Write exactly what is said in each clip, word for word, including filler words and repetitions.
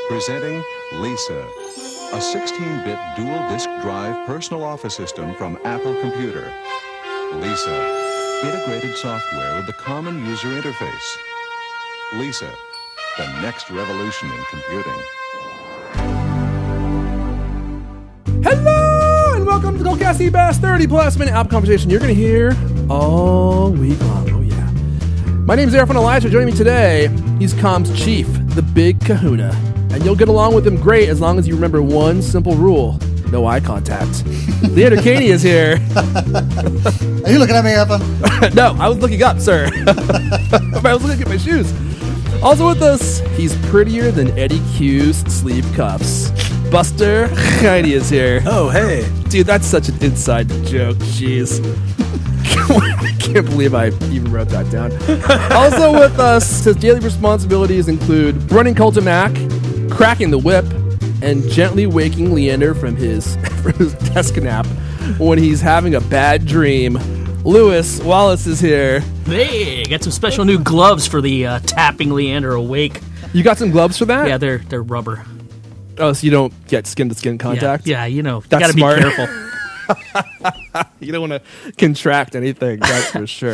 Presenting Lisa, a sixteen-bit dual-disk drive personal office system from Apple Computer. Lisa, integrated software with the common user interface. Lisa, the next revolution in computing. Hello, and welcome to the Coldcast, the best thirty plus minute Apple conversation you're going to hear all week long. Oh, yeah. My name is Erfan Elijah. Joining me today, he's Comms Chief, the Big Kahuna. And you'll get along with him great as long as you remember one simple rule. No eye contact. Leander Caney is here. Are you looking at me, Erfan? No, I was looking up, sir. I was looking at my shoes. Also with us, he's prettier than Eddie Q's sleeve cuffs. Buster Heidi is here. Oh, hey. Dude, that's such an inside joke. Jeez. I can't believe I even wrote that down. Also with us, his daily responsibilities include running Colton Mac, cracking the whip, and gently waking Leander from his, from his desk nap when he's having a bad dream. Lewis Wallace is here. Hey, got some special new gloves for the uh, tapping Leander awake. You got some gloves for that? Yeah, they're they're rubber. Oh, so you don't get skin-to-skin contact? Yeah, yeah you know, you That's gotta smart. be careful. You don't want to contract anything, that's for sure.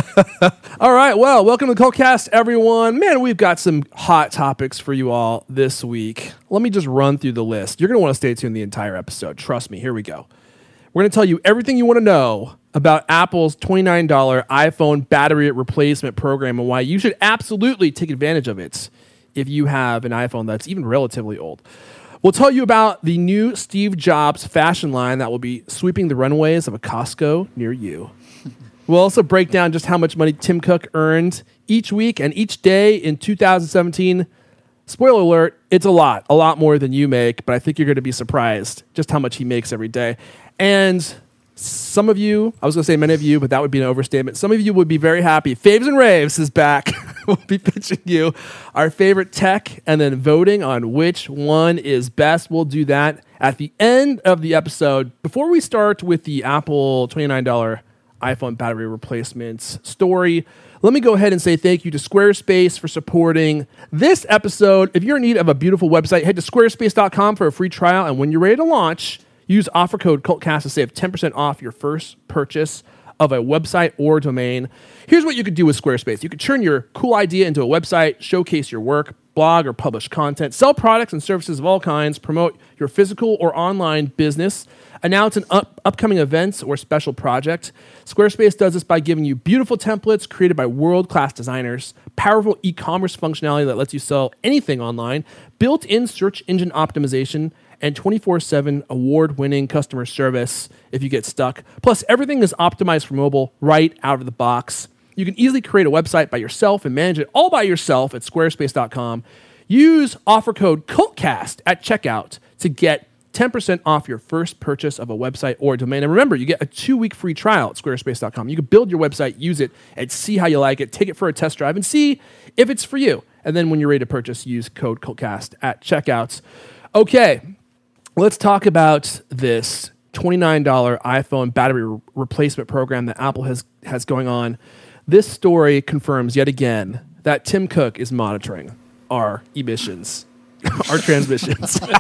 All right, well, welcome to the Coldcast, everyone. Man, we've got some hot topics for you all this week. Let me just run through the list. You're going to want to stay tuned the entire episode. Trust me, here we go. We're going to tell you everything you want to know about Apple's twenty-nine dollars iPhone battery replacement program and why you should absolutely take advantage of it if you have an iPhone that's even relatively old. We'll tell you about the new Steve Jobs fashion line that will be sweeping the runways of a Costco near you. We'll also break down just how much money Tim Cook earned each week and each day in two thousand seventeen. Spoiler alert, it's a lot, a lot more than you make, but I think you're going to be surprised just how much he makes every day. And some of you, I was going to say many of you, but that would be an overstatement. Some of you would be very happy. Faves and Raves is back. We'll be pitching you our favorite tech and then voting on which one is best. We'll do that at the end of the episode. Before we start with the Apple twenty-nine dollars iPhone battery replacement story, let me go ahead and say thank you to Squarespace for supporting this episode. If you're in need of a beautiful website, head to squarespace dot com for a free trial. And when you're ready to launch, use offer code CULTCAST to save ten percent off your first purchase of a website or domain. Here's what you could do with Squarespace. You could turn your cool idea into a website, showcase your work, blog or publish content, sell products and services of all kinds, promote your physical or online business, announce an up- upcoming event or special project. Squarespace does this by giving you beautiful templates created by world-class designers, powerful e-commerce functionality that lets you sell anything online, built-in search engine optimization, and twenty-four seven award-winning customer service if you get stuck. Plus, everything is optimized for mobile right out of the box. You can easily create a website by yourself and manage it all by yourself at squarespace dot com. Use offer code CULTCAST at checkout to get ten percent off your first purchase of a website or domain. And remember, you get a two-week free trial at squarespace dot com. You can build your website, use it, and see how you like it. Take it for a test drive and see if it's for you. And then when you're ready to purchase, use code CULTCAST at checkouts. Okay. Let's talk about this twenty-nine dollars iPhone battery re- replacement program that Apple has, has going on. This story confirms yet again that Tim Cook is monitoring our emissions, our transmissions. Which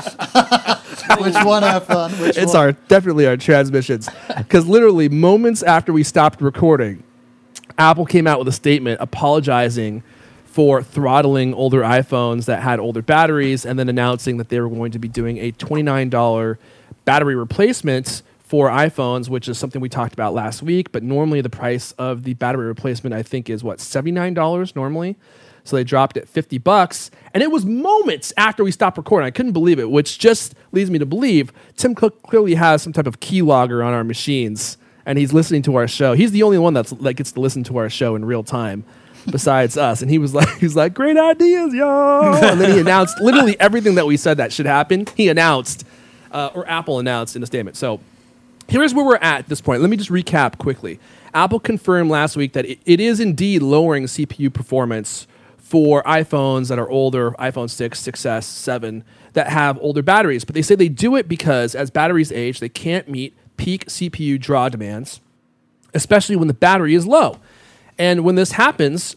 one, Erfan? Which It's one? our definitely our transmissions. Because literally moments after we stopped recording, Apple came out with a statement apologizing for throttling older iPhones that had older batteries and then announcing that they were going to be doing a twenty-nine dollars battery replacement for iPhones, which is something we talked about last week. But normally the price of the battery replacement, I think, is what, seventy-nine dollars normally? So they dropped it fifty bucks. And it was moments after we stopped recording. I couldn't believe it, which just leads me to believe Tim Cook clearly has some type of keylogger on our machines and he's listening to our show. He's the only one that's that gets to listen to our show in real time besides us. And he was like, he's like, great ideas, yo. And then he announced literally everything that we said that should happen. He announced, uh, or Apple announced in a statement. So here's where we're at at this point. Let me just recap quickly. Apple confirmed last week that it, it is indeed lowering C P U performance for iPhones that are older, iPhone six, six S, seven, that have older batteries. But they say they do it because as batteries age, they can't meet peak C P U draw demands, especially when the battery is low. And when this happens,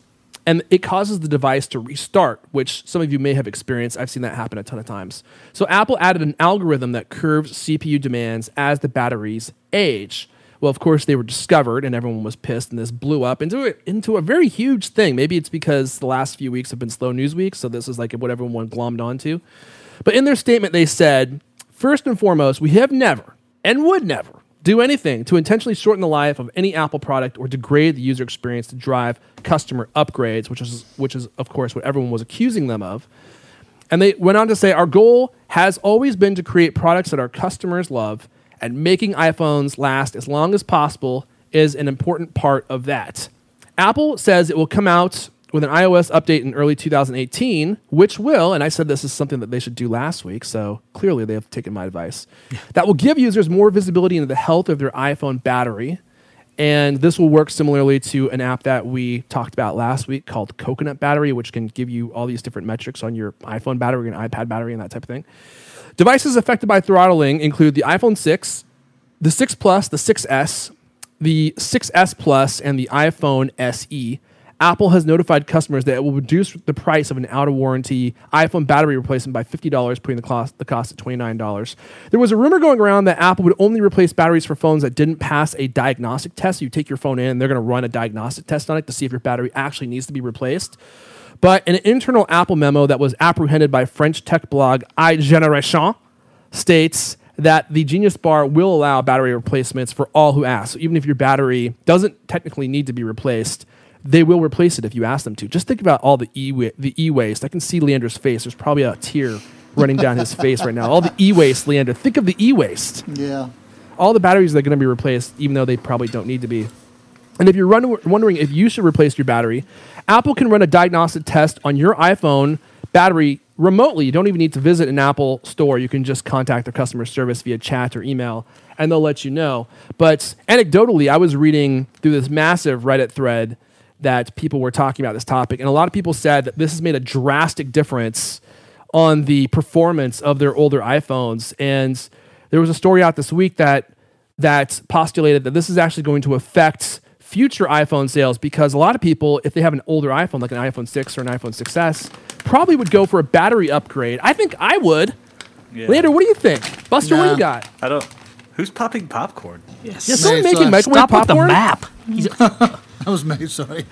and it causes the device to restart, which some of you may have experienced. I've seen that happen a ton of times. So Apple added an algorithm that curves C P U demands as the batteries age. Well, of course, they were discovered, and everyone was pissed, and this blew up into a, into a very huge thing. Maybe it's because the last few weeks have been slow news weeks, so this is like what everyone glommed onto. But in their statement, they said, first and foremost, we have never and would never do anything to intentionally shorten the life of any Apple product or degrade the user experience to drive customer upgrades, which is, which is, of course, what everyone was accusing them of. And they went on to say, our goal has always been to create products that our customers love, and making iPhones last as long as possible is an important part of that. Apple says it will come out with an iOS update in early two thousand eighteen, which will, and I said this is something that they should do last week, so clearly they have taken my advice, that will give users more visibility into the health of their iPhone battery. And this will work similarly to an app that we talked about last week called Coconut Battery, which can give you all these different metrics on your iPhone battery and iPad battery and that type of thing. Devices affected by throttling include the iPhone six, the six Plus, the six S, the six S Plus, and the iPhone S E. Apple has notified customers that it will reduce the price of an out-of-warranty iPhone battery replacement by fifty dollars, putting the cost, the cost at twenty-nine dollars. There was a rumor going around that Apple would only replace batteries for phones that didn't pass a diagnostic test. So you take your phone in, and they're going to run a diagnostic test on it to see if your battery actually needs to be replaced. But an internal Apple memo that was apprehended by French tech blog iGénération states that the Genius Bar will allow battery replacements for all who ask. So even if your battery doesn't technically need to be replaced, they will replace it if you ask them to. Just think about all the e the e-waste. I can see Leander's face. There's probably a tear running down his face right now. All the e-waste, Leander. Think of the e-waste. Yeah. All the batteries that are going to be replaced, even though they probably don't need to be. And if you're run- wondering if you should replace your battery, Apple can run a diagnostic test on your iPhone battery remotely. You don't even need to visit an Apple store. You can just contact their customer service via chat or email, and they'll let you know. But anecdotally, I was reading through this massive Reddit thread that people were talking about this topic, and a lot of people said that this has made a drastic difference on the performance of their older iPhones. And there was a story out this week that that postulated that this is actually going to affect future iPhone sales, because a lot of people, if they have an older iPhone, like an iPhone six or an iPhone six S, probably would go for a battery upgrade. I think I would. Yeah. Later, what do you think? Buster, what do Nah. you got? I don't. Who's popping popcorn? Yes. Yeah, someone Nice, making uh, microwave Stop with the popcorn? map. He's, That was me, sorry.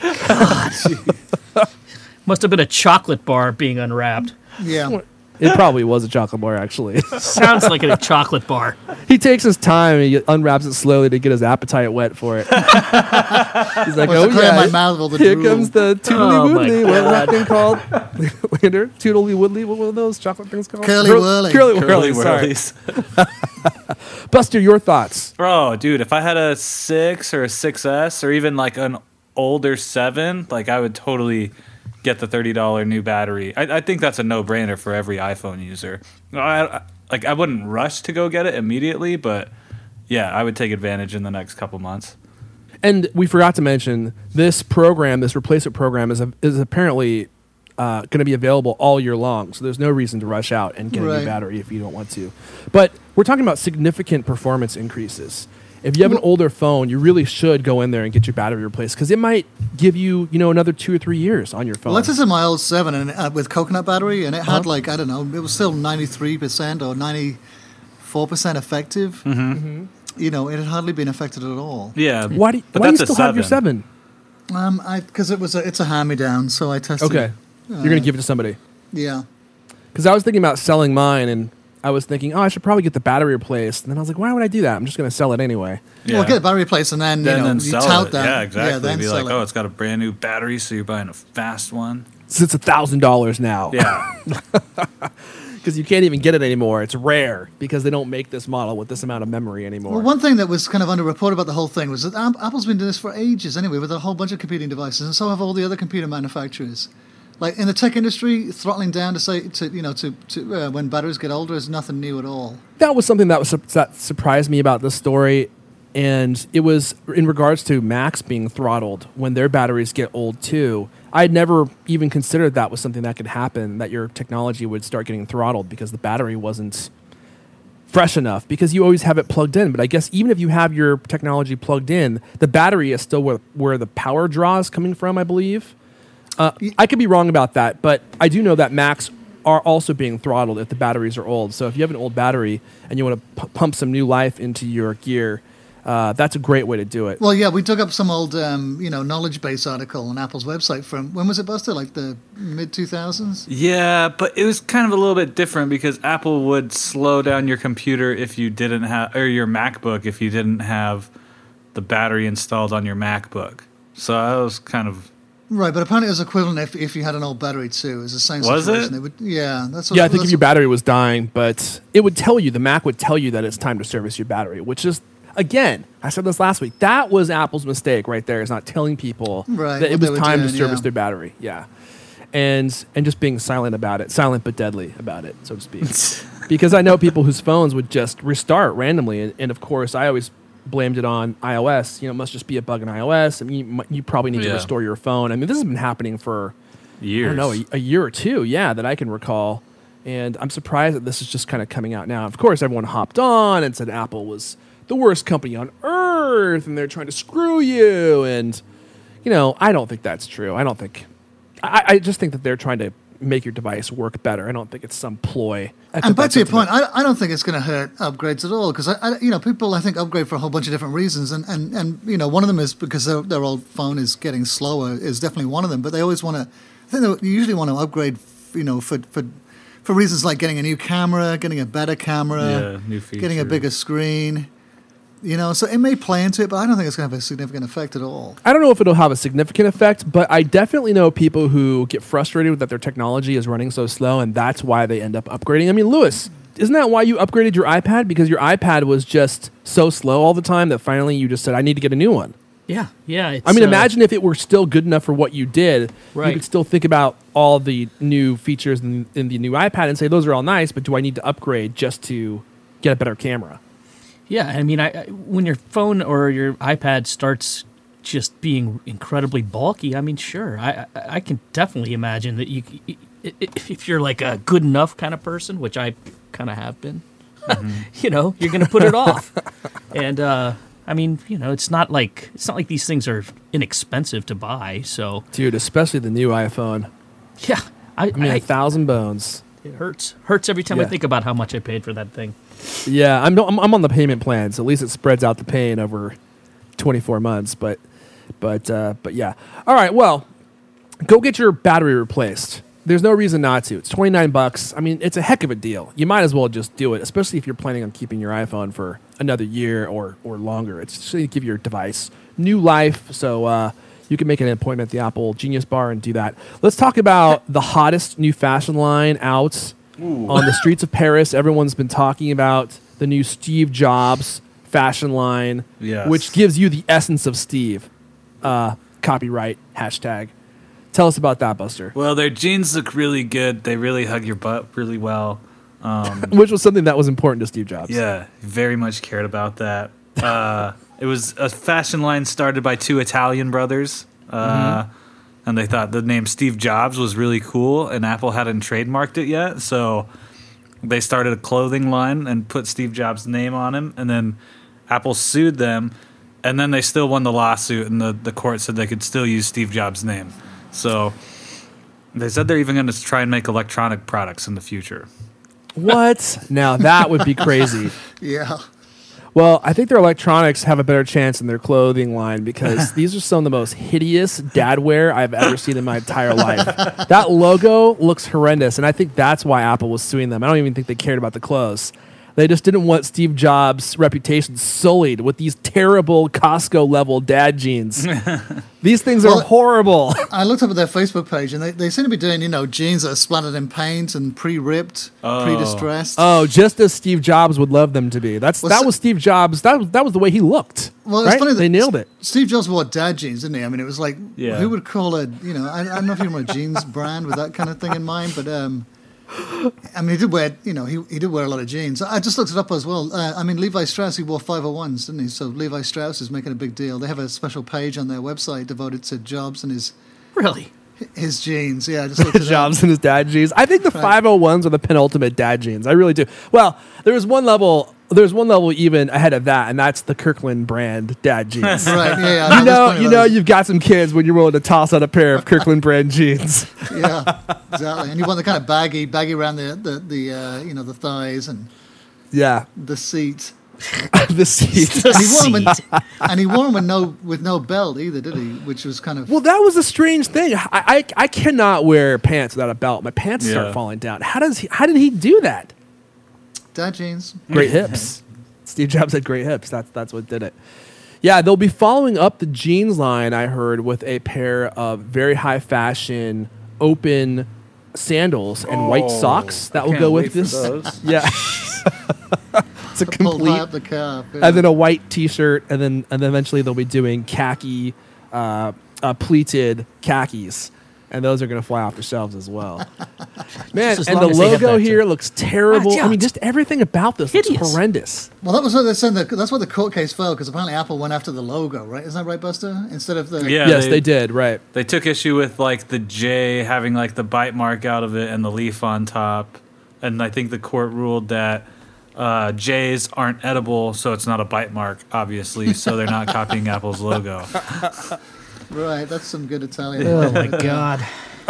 must have been a chocolate bar being unwrapped. Yeah. It probably was a chocolate bar, actually. Sounds like a chocolate bar. He takes his time and he unwraps it slowly to get his appetite wet for it. He's like, Well, oh to clear yeah, my mouth of all the here drool." comes the toodly Oh, my woodly. What was that God. thing called? Lander? Toodly woodly. What were those chocolate things called? Curly Cur- whirly. Curly Curly whirly. Sorry. whirlies. Buster, your thoughts? Bro, dude, if I had a six or a six S or even like an older seven, like I would totally get the thirty dollar new battery. I, I think that's a no brainer for every iPhone user. I, I, like I wouldn't rush to go get it immediately, but yeah, I would take advantage in the next couple months. And we forgot to mention this program, this replacement program, is a, is apparently uh, going to be available all year long. So there's no reason to rush out and get a Right. new battery if you don't want to. But we're talking about significant performance increases. If you have an older phone, you really should go in there and get your battery replaced, because it might give you, you know, another two or three years on your phone. Well, that's just in my old seven and uh, with coconut battery, and it had Uh-huh. like, I don't know, it was still ninety-three percent or ninety-four percent effective. Mm-hmm. You know, it had hardly been affected at all. Yeah. why do you, but why do you that's a still have your seven? Um, I because it was a, it's a hand-me-down, so I tested. Okay. You're going to give it to somebody. Yeah. Because I was thinking about selling mine, and I was thinking, oh, I should probably get the battery replaced. And then I was like, why would I do that? I'm just going to sell it anyway. Yeah. Well, get a battery replaced and then, then, you know, then you sell tout it. that. Yeah, exactly. Yeah, then Be sell like, it. oh, it's got a brand new battery, so you're buying a fast one. So it's one thousand dollars now. Yeah. Because you can't even get it anymore. It's rare because they don't make this model with this amount of memory anymore. Well, one thing that was kind of underreported about the whole thing was that Am- Apple's been doing this for ages anyway, with a whole bunch of competing devices, and so have all the other computer manufacturers. Like in the tech industry, throttling down to say to you know to, to uh, when batteries get older is nothing new at all. That was something that was that surprised me about this story, and it was in regards to Macs being throttled when their batteries get old too. I had never even considered that was something that could happen, that your technology would start getting throttled because the battery wasn't fresh enough, because you always have it plugged in. But I guess even if you have your technology plugged in, the battery is still where, where the power draw is coming from, I believe. Uh, I could be wrong about that, but I do know that Macs are also being throttled if the batteries are old. So if you have an old battery and you want to p- pump some new life into your gear, uh, that's a great way to do it. Well, yeah, we dug up some old, um, you know, knowledge base article on Apple's website from, when was it, Buster? Like the mid two thousands? Yeah, but it was kind of a little bit different because Apple would slow down your computer if you didn't have, or your MacBook if you didn't have the battery installed on your MacBook. So that was kind of... Right, but apparently it was equivalent if, if you had an old battery too. It was the same Was situation. it? It would, yeah, that's what, Yeah, I think that's if your what- battery was dying, but it would tell you, the Mac would tell you that it's time to service your battery, which is, again, I said this last week, that was Apple's mistake right there, is not telling people Right, that it what was they were time to doing, service yeah. their battery. Yeah. And and just being silent about it, silent but deadly about it, so to speak. Because I know people whose phones would just restart randomly, and, and of course, I always blamed it on iOS. You know, it must just be a bug in iOS. I mean, you, mu- you probably need to Yeah. restore your phone. I mean, this has been happening for years. I don't know, a, a year or two, yeah, that I can recall. And I'm surprised that this is just kind of coming out now. Of course, everyone hopped on and said Apple was the worst company on earth and they're trying to screw you. And, you know, I don't think that's true. I don't think, I, I just think that they're trying to make your device work better. I don't think it's some ploy. I And think back that's to your something point, I, I don't think it's going to hurt upgrades at all because I, I, you know, people I think upgrade for a whole bunch of different reasons, and, and, and you know, one of them is because their, their old phone is getting slower is definitely one of them. But they always want to, I think they usually want to upgrade, you know, for for for reasons like getting a new camera, getting a better camera, Yeah, new getting a features. bigger screen. You know, so it may play into it, but I don't think it's going to have a significant effect at all. I don't know if it'll have a significant effect, but I definitely know people who get frustrated that their technology is running so slow, and that's why they end up upgrading. I mean, Lewis, isn't that why you upgraded your iPad? Because your iPad was just so slow all the time that finally you just said, I need to get a new one. Yeah, yeah. It's, I mean, uh, imagine if it were still good enough for what you did. You Right. could still think about all the new features in, in the new iPad and say, those are all nice, but do I need to upgrade just to get a better camera? Yeah, I mean, I, I when your phone or your iPad starts just being incredibly bulky, I mean, sure, I I, I can definitely imagine that you, i- i- if you're like a good enough kind of person, which I kind of have been, you know, you're going to put it off. And uh, I mean, you know, it's not like it's not like these things are inexpensive to buy. So Dude, especially the new iPhone. yeah, I, I mean, I- a thousand bones. it hurts hurts every time I Yeah. think about how much I paid for that thing. Yeah, I'm, I'm I'm on the payment plan, so at least it spreads out the pain over twenty-four months. But but uh, but yeah. All right. Well, go get your battery replaced. There's no reason not to. It's twenty-nine bucks. I mean, it's a heck of a deal. You might as well just do it, especially if you're planning on keeping your iPhone for another year or or longer. It's just going to give your device new life. So uh, you can make an appointment at the Apple Genius Bar and do that. Let's talk about the hottest new fashion line out on the streets of Paris. Everyone's been talking about the new Steve Jobs fashion line, Yes. which gives you the essence of Steve. Uh, copyright hashtag. Tell us about that, Buster. Well, their jeans look really good. They really hug your butt really well. Um, Which was something that was important to Steve Jobs. yeah, very much cared about that. Uh, it was a fashion line started by two Italian brothers. Uh, Mm-hmm. And they thought the name Steve Jobs was really cool, and Apple hadn't trademarked it yet. So they started a clothing line and put Steve Jobs' name on him. And then Apple sued them. And then they still won the lawsuit, and the, the court said they could still use Steve Jobs' name. So they said they're even going to try and make electronic products in the future. What? Now that would be crazy. Yeah. Well, I think their electronics have a better chance than their clothing line because these are some of the most hideous dadwear I've ever seen in my entire life. That logo looks horrendous, and I think that's why Apple was suing them. I don't even think they cared about the clothes. They just didn't want Steve Jobs' reputation sullied with these terrible Costco-level dad jeans. These things are Well, horrible. I looked up at their Facebook page, and they, they seem to be doing, you know, jeans that are splattered in paint and pre-ripped, Oh. pre-distressed. Oh, just as Steve Jobs would love them to be. That's Well, that so- was Steve Jobs. That was that was the way he looked. Well, it's right? funny that they nailed it. Steve Jobs wore dad jeans, didn't he? I mean, it was like, Yeah. who would call a, you know, I, I don't know if you remember a jeans brand with that kind of thing in mind, but um, I mean, he did wear, you know, he, he did wear a lot of jeans. I just looked it up as well. Uh, I mean, Levi Strauss, he wore five oh ones, didn't he? So Levi Strauss is making a big deal. They have a special page on their website devoted to Jobs and his Really? his jeans. Yeah, I just looked it up. Jobs and his dad jeans. I think the Right. five oh ones are the penultimate dad jeans. I really do. Well, there was one level there's one level even ahead of that, and that's the Kirkland brand dad jeans. Right? Yeah, yeah. You know, you know, you've got some kids when you're willing to toss out a pair of Kirkland brand jeans. Yeah, exactly. And you want the kind of baggy, baggy around the the, the uh, you know the thighs and Yeah, the seat. the seat. The And he wore 'em with, seat. and he wore 'em with no with no belt either, did he? Which was kind of Well, that was a strange thing. I, I I cannot wear pants without a belt. My pants start Yeah. falling down. How does he? How did he do that? dad jeans. Great hips. Steve Jobs had great hips. That's that's what did it. Yeah, they'll be following up the jeans line, I heard, with a pair of very high fashion open sandals and white Oh, socks that I will can't go wait with for this. those. Yeah. It's a Pulled high complete up the calf. Yeah. and then a white T-shirt, and then and then eventually they'll be doing khaki, uh, uh, pleated khakis, and those are going to fly off the shelves as well. Man, Just as and long the as they have logo that, here too. looks terrible. Ah, yeah, I mean, it's just everything about this looks hideous. horrendous. Well, that was what they said. That, that's why the court case fell, because apparently Apple went after the logo, right? Isn't that right, Buster? Instead of the Yeah, yes, they- they did. Right. They took issue with like the J having like the bite mark out of it and the leaf on top, and I think the court ruled that uh, J's aren't edible, so it's not a bite mark, obviously. So they're not copying Apple's logo. right. That's some good Italian. Oh my god.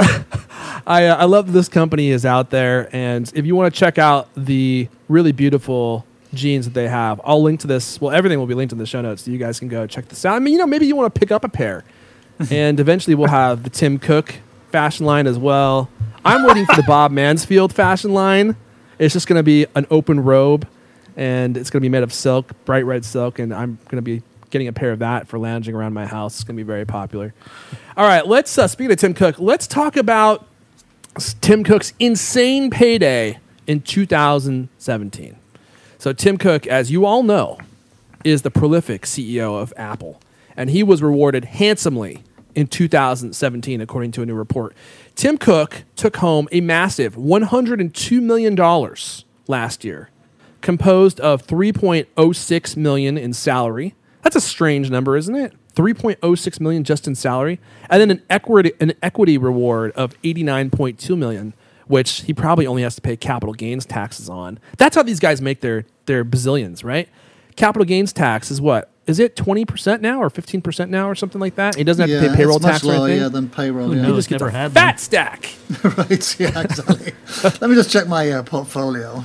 I uh, I love that this company is out there, and if you want to check out the really beautiful jeans that they have, I'll link to this. Well, everything will be linked in the show notes, so you guys can go check this out. I mean, you know, maybe you want to pick up a pair, and eventually we'll have the Tim Cook fashion line as well. I'm waiting for the Bob Mansfield fashion line. It's just going to be an open robe, and it's going to be made of silk, bright red silk, and I'm going to be getting a pair of that for lounging around my house. It's going to be very popular. All right, let's, uh, speaking of Tim Cook, let's talk about Tim Cook's insane payday in two thousand seventeen. So Tim Cook, as you all know, is the prolific C E O of Apple, and he was rewarded handsomely in two thousand seventeen, according to a new report. Tim Cook took home a massive one hundred two million dollars last year, composed of three point oh six million dollars in salary. That's a strange number, isn't it? three point oh six million dollars just in salary, and then an equity an equity reward of eighty-nine point two million dollars, which he probably only has to pay capital gains taxes on. That's how these guys make their their bazillions, right? Capital gains tax is what? Is it twenty percent now or fifteen percent now or something like that? He doesn't have yeah, to pay payroll it's much tax or lower, anything. yeah, than payroll. Who Yeah. knows? Just get Never the had fat one. stack. right. Yeah. Exactly. Let me just check my uh, portfolio.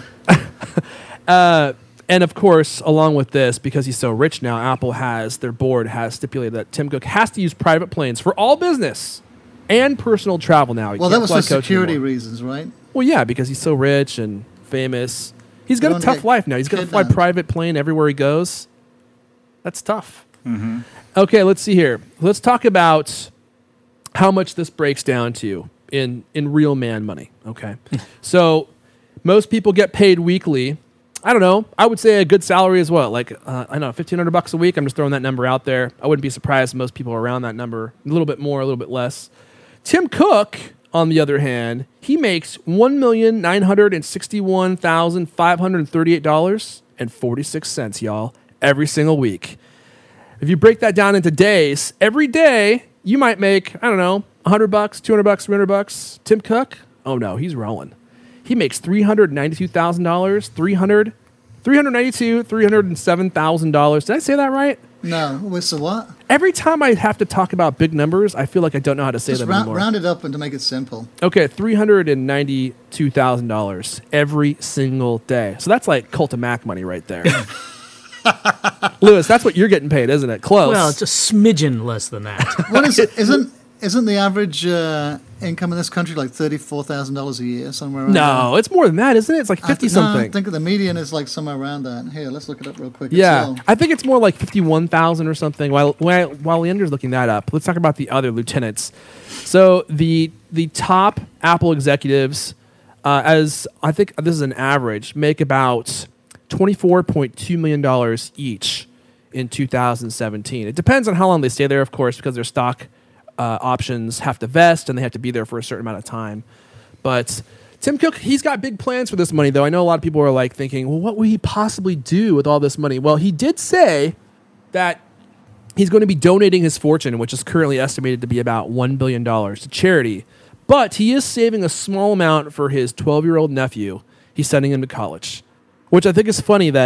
Uh, and of course, along with this, because he's so rich now, Apple has, their board has stipulated that Tim Cook has to use private planes for all business and personal travel now. He Well, can't that was fly for coach security anymore. reasons, right? Well, yeah, because he's so rich and famous. He's got You a don't tough get life now. He's got to fly kidnapped. private plane everywhere he goes. That's tough. Okay, let's see here. Let's talk about how much this breaks down to in in real man money. Okay, so most people get paid weekly. I don't know. I would say a good salary as well. Like uh, I don't know, fifteen hundred bucks a week. I'm just throwing that number out there. I wouldn't be surprised if most people are around that number, a little bit more, a little bit less. Tim Cook, on the other hand, he makes one million nine hundred sixty-one thousand five hundred thirty-eight dollars and forty-six cents, y'all, every single week. If you break that down into days, every day you might make, I don't know, one hundred bucks, two hundred bucks, three hundred bucks. Tim Cook, oh no, he's rolling. He makes three hundred ninety-two thousand dollars, three hundred, three hundred ninety-two, three hundred seven thousand dollars. Did I say that right? No. Wait, so what? Every time I have to talk about big numbers, I feel like I don't know how to say Just them round, anymore. round it up and to make it simple. Okay, three hundred ninety-two thousand dollars every single day. So that's like Cult of Mac money right there. Lewis, that's what you're getting paid, isn't it? Close. Well, it's a smidgen less than that. What is isn't isn't the average uh, income in this country like thirty-four thousand dollars a year, somewhere around no, it's more than that, isn't it? It's like there? I fifty th- no, something. I think the median is like somewhere around that. Here, let's look it up real quick. It's Yeah, low. I think it's more like fifty-one thousand or something. While while while Leander's looking that up, let's talk about the other lieutenants. So the the top Apple executives, uh, as I think this is an average, make about twenty-four point two million dollars each in two thousand seventeen. It depends on how long they stay there, of course, because their stock uh, options have to vest and they have to be there for a certain amount of time. But Tim Cook, he's got big plans for this money, though. I know a lot of people are like thinking, well, what will he possibly do with all this money? Well, he did say that he's going to be donating his fortune, which is currently estimated to be about one billion dollars, to charity. But he is saving a small amount for his twelve-year-old nephew. He's sending him to college, which I think is funny that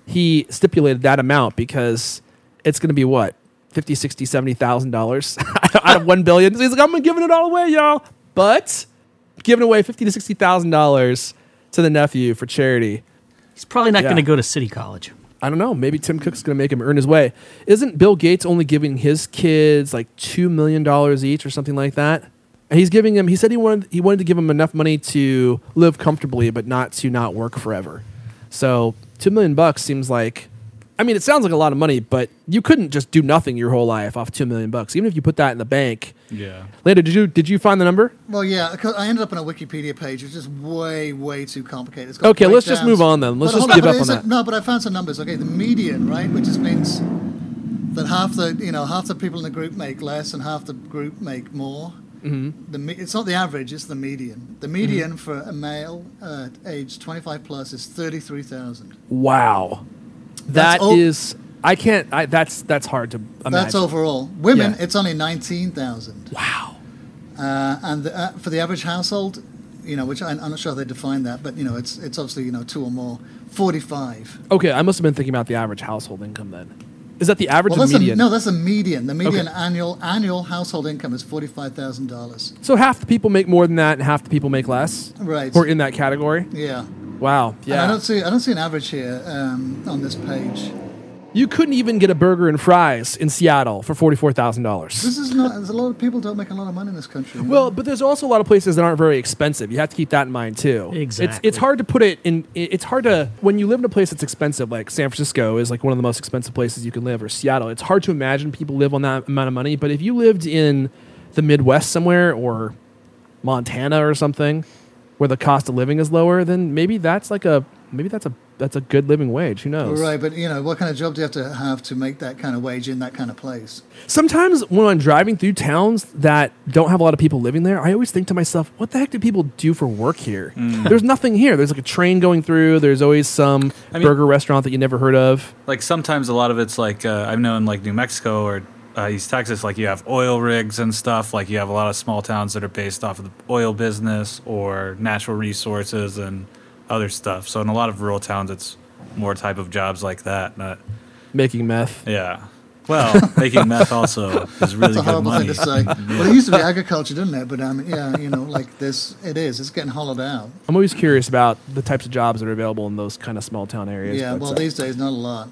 he stipulated that amount because it's going to be what? fifty, sixty, seventy thousand dollars out of one billion. So he's like, I'm giving it all away, y'all. But giving away fifty to sixty thousand dollars to the nephew for charity. He's probably not Yeah. going to go to City College. I don't know. Maybe Tim Cook's going to make him earn his way. Isn't Bill Gates only giving his kids like two million dollars each or something like that? And he's giving him, he said he wanted, he wanted to give him enough money to live comfortably, but not to not work forever. So two million bucks seems like, I mean, it sounds like a lot of money, but you couldn't just do nothing your whole life off two million bucks. Even if you put that in the bank. Yeah. Later, did you, did you find the number? Well, yeah, 'cause I ended up on a Wikipedia page, which is way, way too complicated. It's got Okay, let's just breakdowns. move on then. Let's But just hold give but up it's on a- that. No, but I found some numbers. Okay, the median, right, which just means that half the, you know, half the people in the group make less and half the group make more. Mm-hmm. The me- it's not the average; it's the median. The median mm-hmm. for a male uh, aged twenty-five plus is thirty-three thousand. Wow. That's That o- is, I can't, I, that's, that's hard to imagine. That's overall. Women, Yeah. it's only nineteen thousand. Wow. Uh, and the, uh, for the average household, you know, which I, I'm not sure how they define that, but you know, it's it's obviously you know two or more. Forty-five. Okay, I must have been thinking about the average household income then. Is that the average Well, or that's median? A, no, that's a median. The median Okay. annual annual household income is forty-five thousand dollars. So half the people make more than that, and half the people make less. Right. Or in that category. Yeah. Wow. And Yeah. I don't see I don't see an average here um, on this page. You couldn't even get a burger and fries in Seattle for forty-four thousand dollars. This is not. There's a lot of people don't make a lot of money in this country. you know? Well, but there's also a lot of places that aren't very expensive. You have to keep that in mind too. It's Exactly. it's hard to put it in. It's hard to when you live in a place that's expensive, like San Francisco is like one of the most expensive places you can live, or Seattle. It's hard to imagine people live on that amount of money. But if you lived in the Midwest somewhere or Montana or something, where the cost of living is lower, then maybe that's like a maybe that's a that's a good living wage. Who knows? right, but you know, what kind of job do you have to have to make that kind of wage in that kind of place? Sometimes when I'm driving through towns that don't have a lot of people living there, I always think to myself, what the heck do people do for work here? There's nothing here. There's like a train going through. There's always some I mean- burger restaurant that you never heard of. Like sometimes a lot of it's like uh, I've known like New Mexico or uh, East Texas, like you have oil rigs and stuff. Like you have a lot of small towns that are based off of the oil business or natural resources and other stuff. So in a lot of rural towns, it's more type of jobs like that. Not, Making meth. yeah. Well, making meth also is really That's a good horrible money. thing to say. Well, it used to be agriculture, didn't it? But um, yeah, you know, like this, it is. It's getting hollowed out. I'm always curious about the types of jobs that are available in those kind of small town areas. Yeah. but, Well, uh, these days, not a lot.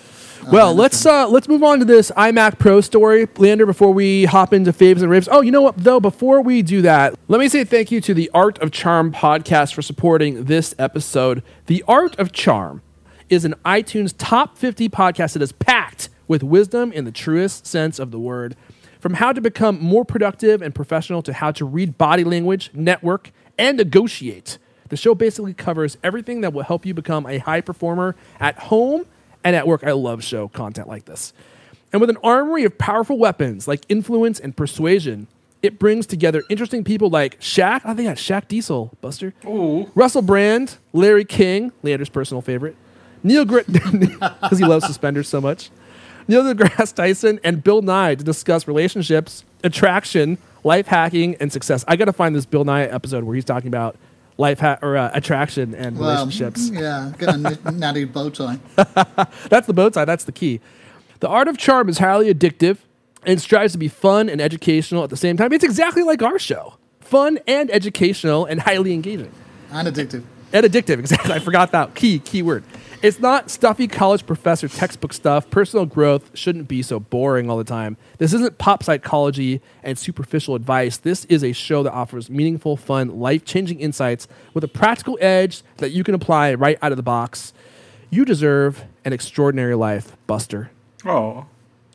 Well, let's uh, let's move on to this iMac Pro story, Leander, before we hop into faves and raves. Oh, you know what, though? Before we do that, let me say thank you to the Art of Charm podcast for supporting this episode. The Art of Charm is an iTunes top fifty podcast that is packed with wisdom in the truest sense of the word. From how to become more productive and professional to how to read body language, network, and negotiate. The show basically covers everything that will help you become a high performer at home and at work. I love show content like this. And with an armory of powerful weapons like influence and persuasion, it brings together interesting people like Shaq. I think that's Shaq Diesel, Buster. Ooh. Russell Brand, Larry King, Leander's personal favorite. Neil Grit, because he loves suspenders so much. Neil deGrasse Tyson and Bill Nye to discuss relationships, attraction, life hacking, and success. I got to find this Bill Nye episode where he's talking about life ha- or uh, attraction and Well, relationships. yeah, get a n- natty bow tie. That's the bow tie. That's the key. The Art of Charm is highly addictive and strives to be fun and educational at the same time. It's exactly like our show. Fun and educational and highly engaging. And addictive. And addictive, exactly. I forgot that key key word. It's not stuffy college professor textbook stuff. Personal growth shouldn't be so boring all the time. This isn't pop psychology and superficial advice. This is a show that offers meaningful, fun, life-changing insights with a practical edge that you can apply right out of the box. You deserve an extraordinary life, Buster. Oh.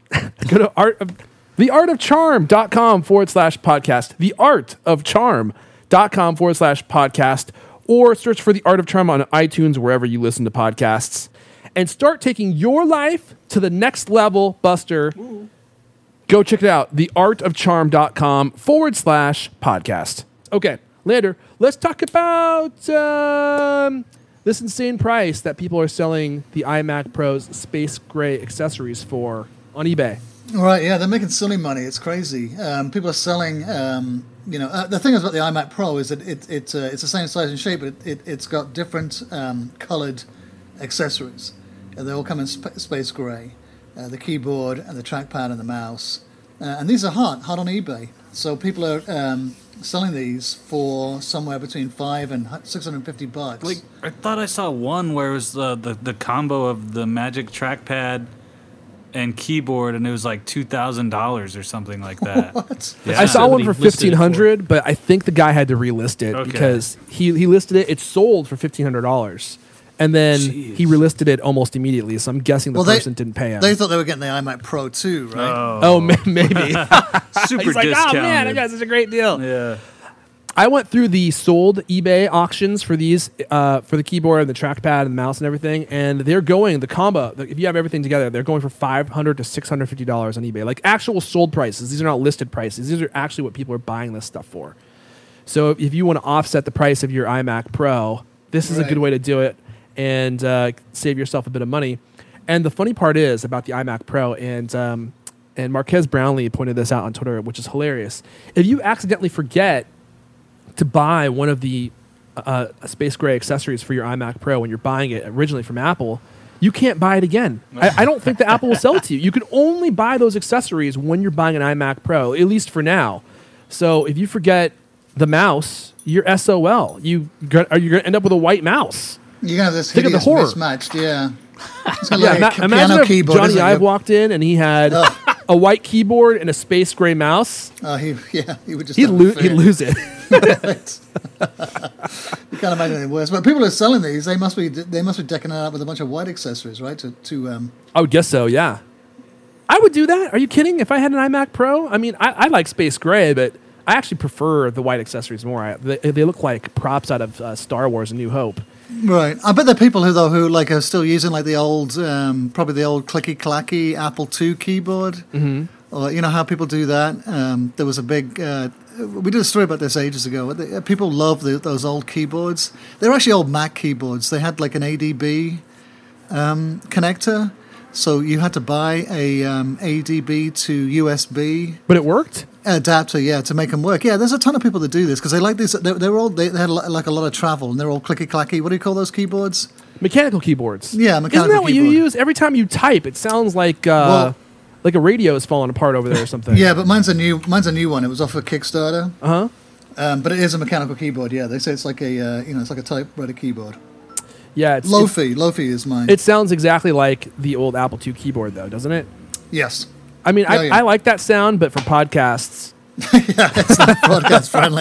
Go to art of, theartofcharm.com forward slash podcast. Theartofcharm.com forward slash podcast. Or search for The Art of Charm on iTunes, wherever you listen to podcasts. And start taking your life to the next level, Buster. Ooh. Go check it out. Theartofcharm.com forward slash podcast. Okay, Leander, let's talk about um, this insane price that people are selling the iMac Pro's Space Gray accessories for on eBay. Right, yeah, they're making silly money. It's crazy. Um, people are selling, um, you know, uh, the thing is about the iMac Pro is that it, it, uh, it's the same size and shape, but it, it, it's got different um, colored accessories. Uh, they all come in sp- space gray. Uh, the keyboard and the trackpad and the mouse. Uh, and these are hot, hot on eBay. So people are um, selling these for somewhere between five and six hundred fifty bucks. Like, I thought I saw one where it was the, the, the combo of the Magic Trackpad and keyboard, and it was like two thousand dollars or something like that. What? Yeah. I saw one Somebody for listed it fifteen hundred, but I think the guy had to relist it Okay. because he he listed it. It sold for fifteen hundred dollars, and then Jeez. he relisted it almost immediately. So I'm guessing the Well, they- person didn't pay him. They thought they were getting the iMac Pro too, right? Oh, oh, ma- maybe. super He's like, discounted. oh man, I got such a great deal. Yeah. I went through the sold eBay auctions for these, uh, for the keyboard and the trackpad and the mouse and everything, and they're going the combo. the- If you have everything together, they're going for five hundred to six hundred fifty dollars on eBay, like actual sold prices. These are not listed prices. These are actually what people are buying this stuff for. So if you want to offset the price of your iMac Pro, this is a Right. good way to do it and uh, save yourself a bit of money. And the funny part is about the iMac Pro, and um, and Marquez Brownlee pointed this out on Twitter, which is hilarious. If you accidentally forget to buy one of the uh, space gray accessories for your iMac Pro when you're buying it originally from Apple, you can't buy it again. I, I don't think that Apple will sell it to you. You can only buy those accessories when you're buying an iMac Pro, at least for now. So if you forget the mouse, you're S O L. You go- are you going to end up with a white mouse? You're gonna have this Think of the hideous horror. mismatched, yeah. It's got Yeah, like ima- a piano imagine if keyboard, Johnny isn't it? Ive walked in and he had a white keyboard and a space gray mouse. Oh, he, yeah, he would just. He'd, have a lo- fit. he'd lose it. You can't imagine anything worse. But people who are selling these, they must be they must be decking it out with a bunch of white accessories, right? To to um. I would guess so, yeah. I would do that. Are you kidding? If I had an iMac Pro, I mean, I, I like space gray, but I actually prefer the white accessories more. I, they, they look like props out of uh, Star Wars: A New Hope. Right. I bet there are people who though who like are still using like the old, um, probably the old clicky clacky Apple two keyboard. Mm-hmm. Or you know how people do that. Um, there was a big. Uh, we did a story about this ages ago. The, uh, people love the, those old keyboards. They're actually old Mac keyboards. They had like an A D B um, connector, so you had to buy a um, A D B to U S B But it worked. adapter, yeah, to make them work. Yeah, there's a ton of people that do this because they like these. They, they were all they, they had like a lot of travel, and they're all clicky clacky. What do you call those keyboards? Mechanical keyboards. Yeah, mechanical Isn't that what keyboard. you use every time you type? It sounds like uh, Well- like a radio is falling apart over there or something. Yeah, but mine's a new mine's a new one. It was off of Kickstarter, Uh huh. um, but it is a mechanical keyboard. Yeah, they say it's like a uh, you know it's like a typewriter keyboard. Yeah. It's, Lofi, Lofi is mine. It, it sounds exactly like the old Apple two keyboard, though, doesn't it? yes, I mean, I, Yeah, yeah. I like that sound, but for podcasts, yeah, it's not podcast friendly.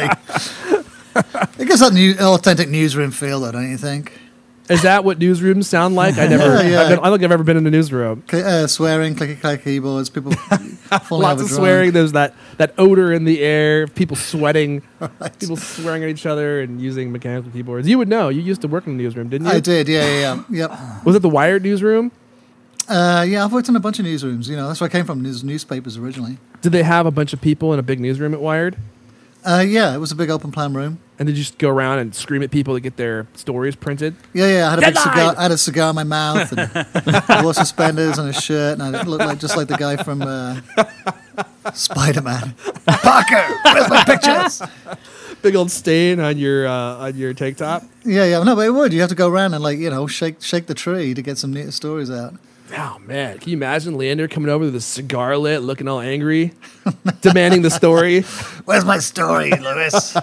It gives that new authentic newsroom feel, though, don't you think? is that what newsrooms sound like? I never. Yeah, yeah. I've been, I don't think I've ever been in a newsroom. Cl- Uh, swearing, clicky clacky keyboards, people falling Lots over of drunk. swearing. There's that, that odor in the air. People sweating. People swearing at each other and using mechanical keyboards. You would know. You used to work in a newsroom, didn't you? I did, yeah, yeah, yeah. Yep. Was it the Wired newsroom? Uh, yeah, I've worked in a bunch of newsrooms. You know, that's where I came from. News newspapers originally. Did they have a bunch of people in a big newsroom at Wired? Uh, yeah, it was a big open plan room. And did you just go around and scream at people to get their stories printed? Yeah, yeah. I had a big Deadline! cigar. I had a cigar in my mouth and wore suspenders and a shirt, and I looked like just like the guy from uh, Spider Man. Parker, where's my pictures? Big old stain on your uh, on your tank top. Yeah, yeah. No, but it would. You have to go around and like you know shake shake the tree to get some neat stories out. Oh man, can you imagine Leander coming over with a cigar lit, looking all angry, demanding the story? Where's my story, Lewis?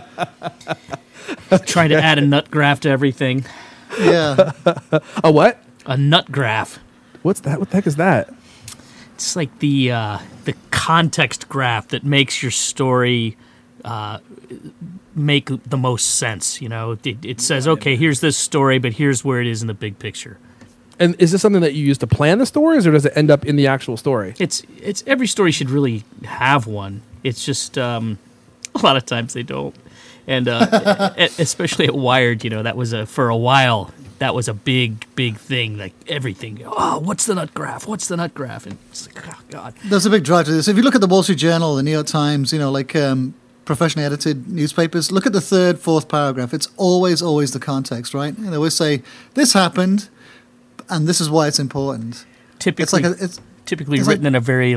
Trying to add a nut graph to everything. Yeah. A what? A nut graph. What's that? What the heck is that? It's like the uh, the context graph that makes your story uh, make the most sense. You know, it, it says, okay, here's this story, but here's where it is in the big picture. And is this something that you use to plan the stories, or does it end up in the actual story? It's it's every story should really have one. It's just um, a lot of times they don't, and uh, e- especially at Wired, you know, that was a for a while that was a big big thing. Like everything, oh, what's the nut graph? What's the nut graph? And it's like, oh god. There's a big drive to this. If you look at the Wall Street Journal, the New York Times, you know, like um, professionally edited newspapers, look at the third, fourth paragraph. It's always, always the context, right? And they always say, this happened, and this is why it's important. Typically, It's like a, it's typically it's written like- in a very like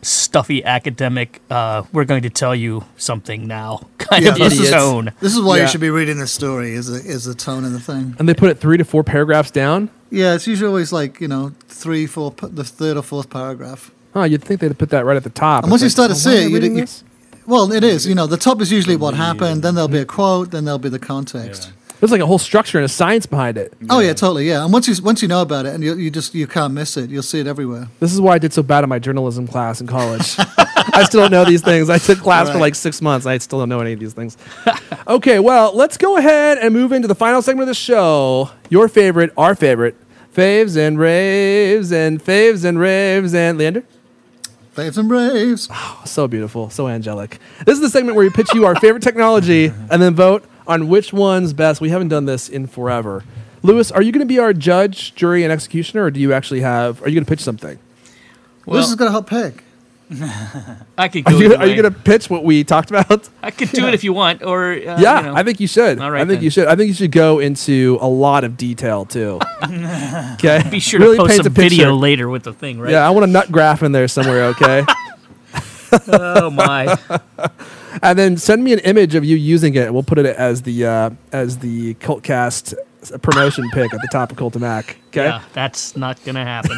stuffy academic, uh, we're going to tell you something now kind Yeah, of this is- tone. This is why Yeah. you should be reading this story. Is the is the tone of the thing? And they put it three to four paragraphs down. Yeah, it's usually always like you know three, four, p- the third or fourth paragraph. Oh, you'd think they'd put that right at the top. And once It's you like, start to oh, why see am I it, you, reading you this? well, it is. You know, the top is usually what happened. Then there'll be a quote. Then there'll be the context. There's like a whole structure and a science behind it. Oh yeah, totally. Yeah, and once you once you know about it, and you you just you can't miss it. You'll see it everywhere. This is why I did so bad in my journalism class in college. I still don't know these things. I took class for Right. like six months. I still don't know any of these things. Okay, well, let's go ahead and move into the final segment of the show. Your favorite, our favorite, faves and raves and faves and raves and Leander. Faves and raves. So beautiful, so angelic. This is the segment where we pitch you our favorite technology and then vote on which one's best. We haven't done this in forever. Lewis, are you going to be our judge, jury, and executioner, or do you actually have? Are you going to pitch something? Well, this is gonna help pick. I could Are go. you, either are you way. going to pitch what we talked about? I could do it if you want, or uh, yeah, you know. I think you should. All right, I think then. you should. I think you should go into a lot of detail too. Okay. Be sure Really to post paint some a picture. video later with the thing, right? Yeah, I want a nut graph in there somewhere. Okay. Oh my. And then send me an image of you using it. We'll put it as the uh, as the Cultcast promotion pick at the top of Cultamac. Okay. Yeah, that's not gonna happen.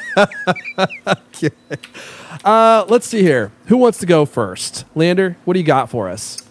Uh, let's see here. Who wants to go first? Leander, what do you got for us?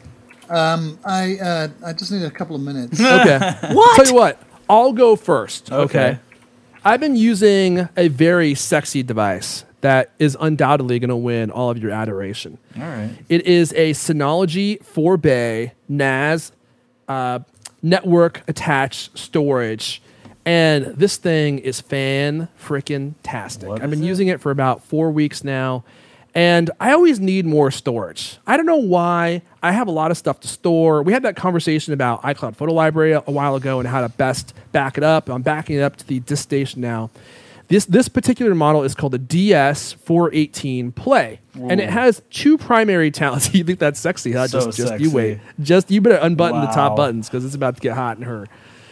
I uh, I just need a couple of minutes. Okay. What? Tell you what. I'll go first. Okay. Okay. I've been using a very sexy device that is undoubtedly going to win all of your adoration. All right. It is a Synology four bay N A S uh, network attached storage. And this thing is fan freaking tastic. What I've is been it? using it for about four weeks now. And I always need more storage. I don't know why. I have a lot of stuff to store. We had that conversation about iCloud Photo Library a, a while ago and how to best back it up. I'm backing it up to the disk station now. This this particular model is called the D S four eighteen Play, and it has two primary talents. You think that's sexy, huh? So just just sexy. you wait. Just you better unbutton the top Wow. buttons because it's about to get hot in her.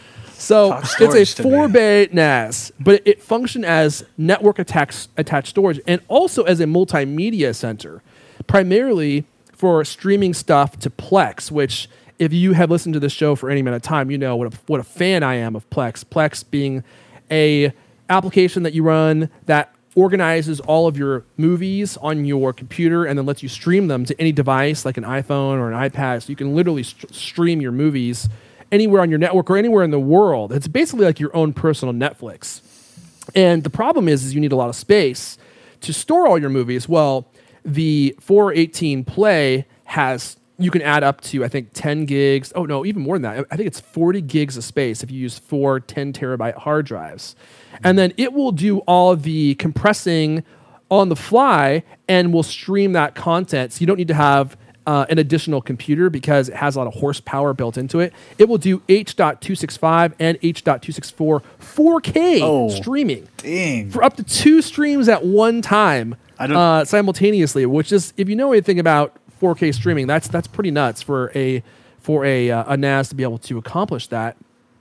So Talk it's storage a to me. four bay N A S, but it, it functions as network attached, attached storage and also as a multimedia center, primarily for streaming stuff to Plex, which if you have listened to this show for any amount of time, you know what a, what a fan I am of Plex. Plex being a application that you run that organizes all of your movies on your computer and then lets you stream them to any device like an iPhone or an iPad. So you can literally st- stream your movies anywhere on your network or anywhere in the world. It's basically like your own personal Netflix. And the problem is, is you need a lot of space to store all your movies. Well, the four eighteen Play has, you can add up to, I think, ten gigs. Oh, no, even more than that. I think it's forty gigs of space if you use four ten terabyte hard drives. And then it will do all the compressing on the fly and will stream that content. So you don't need to have uh, an additional computer because it has a lot of horsepower built into it. It will do H two sixty-five and H two sixty-four four K Oh. streaming Dang. for up to two streams at one time I don't- uh, simultaneously, which is, if you know anything about four K streaming, that's that's pretty nuts for a for a, uh, a N A S to be able to accomplish that.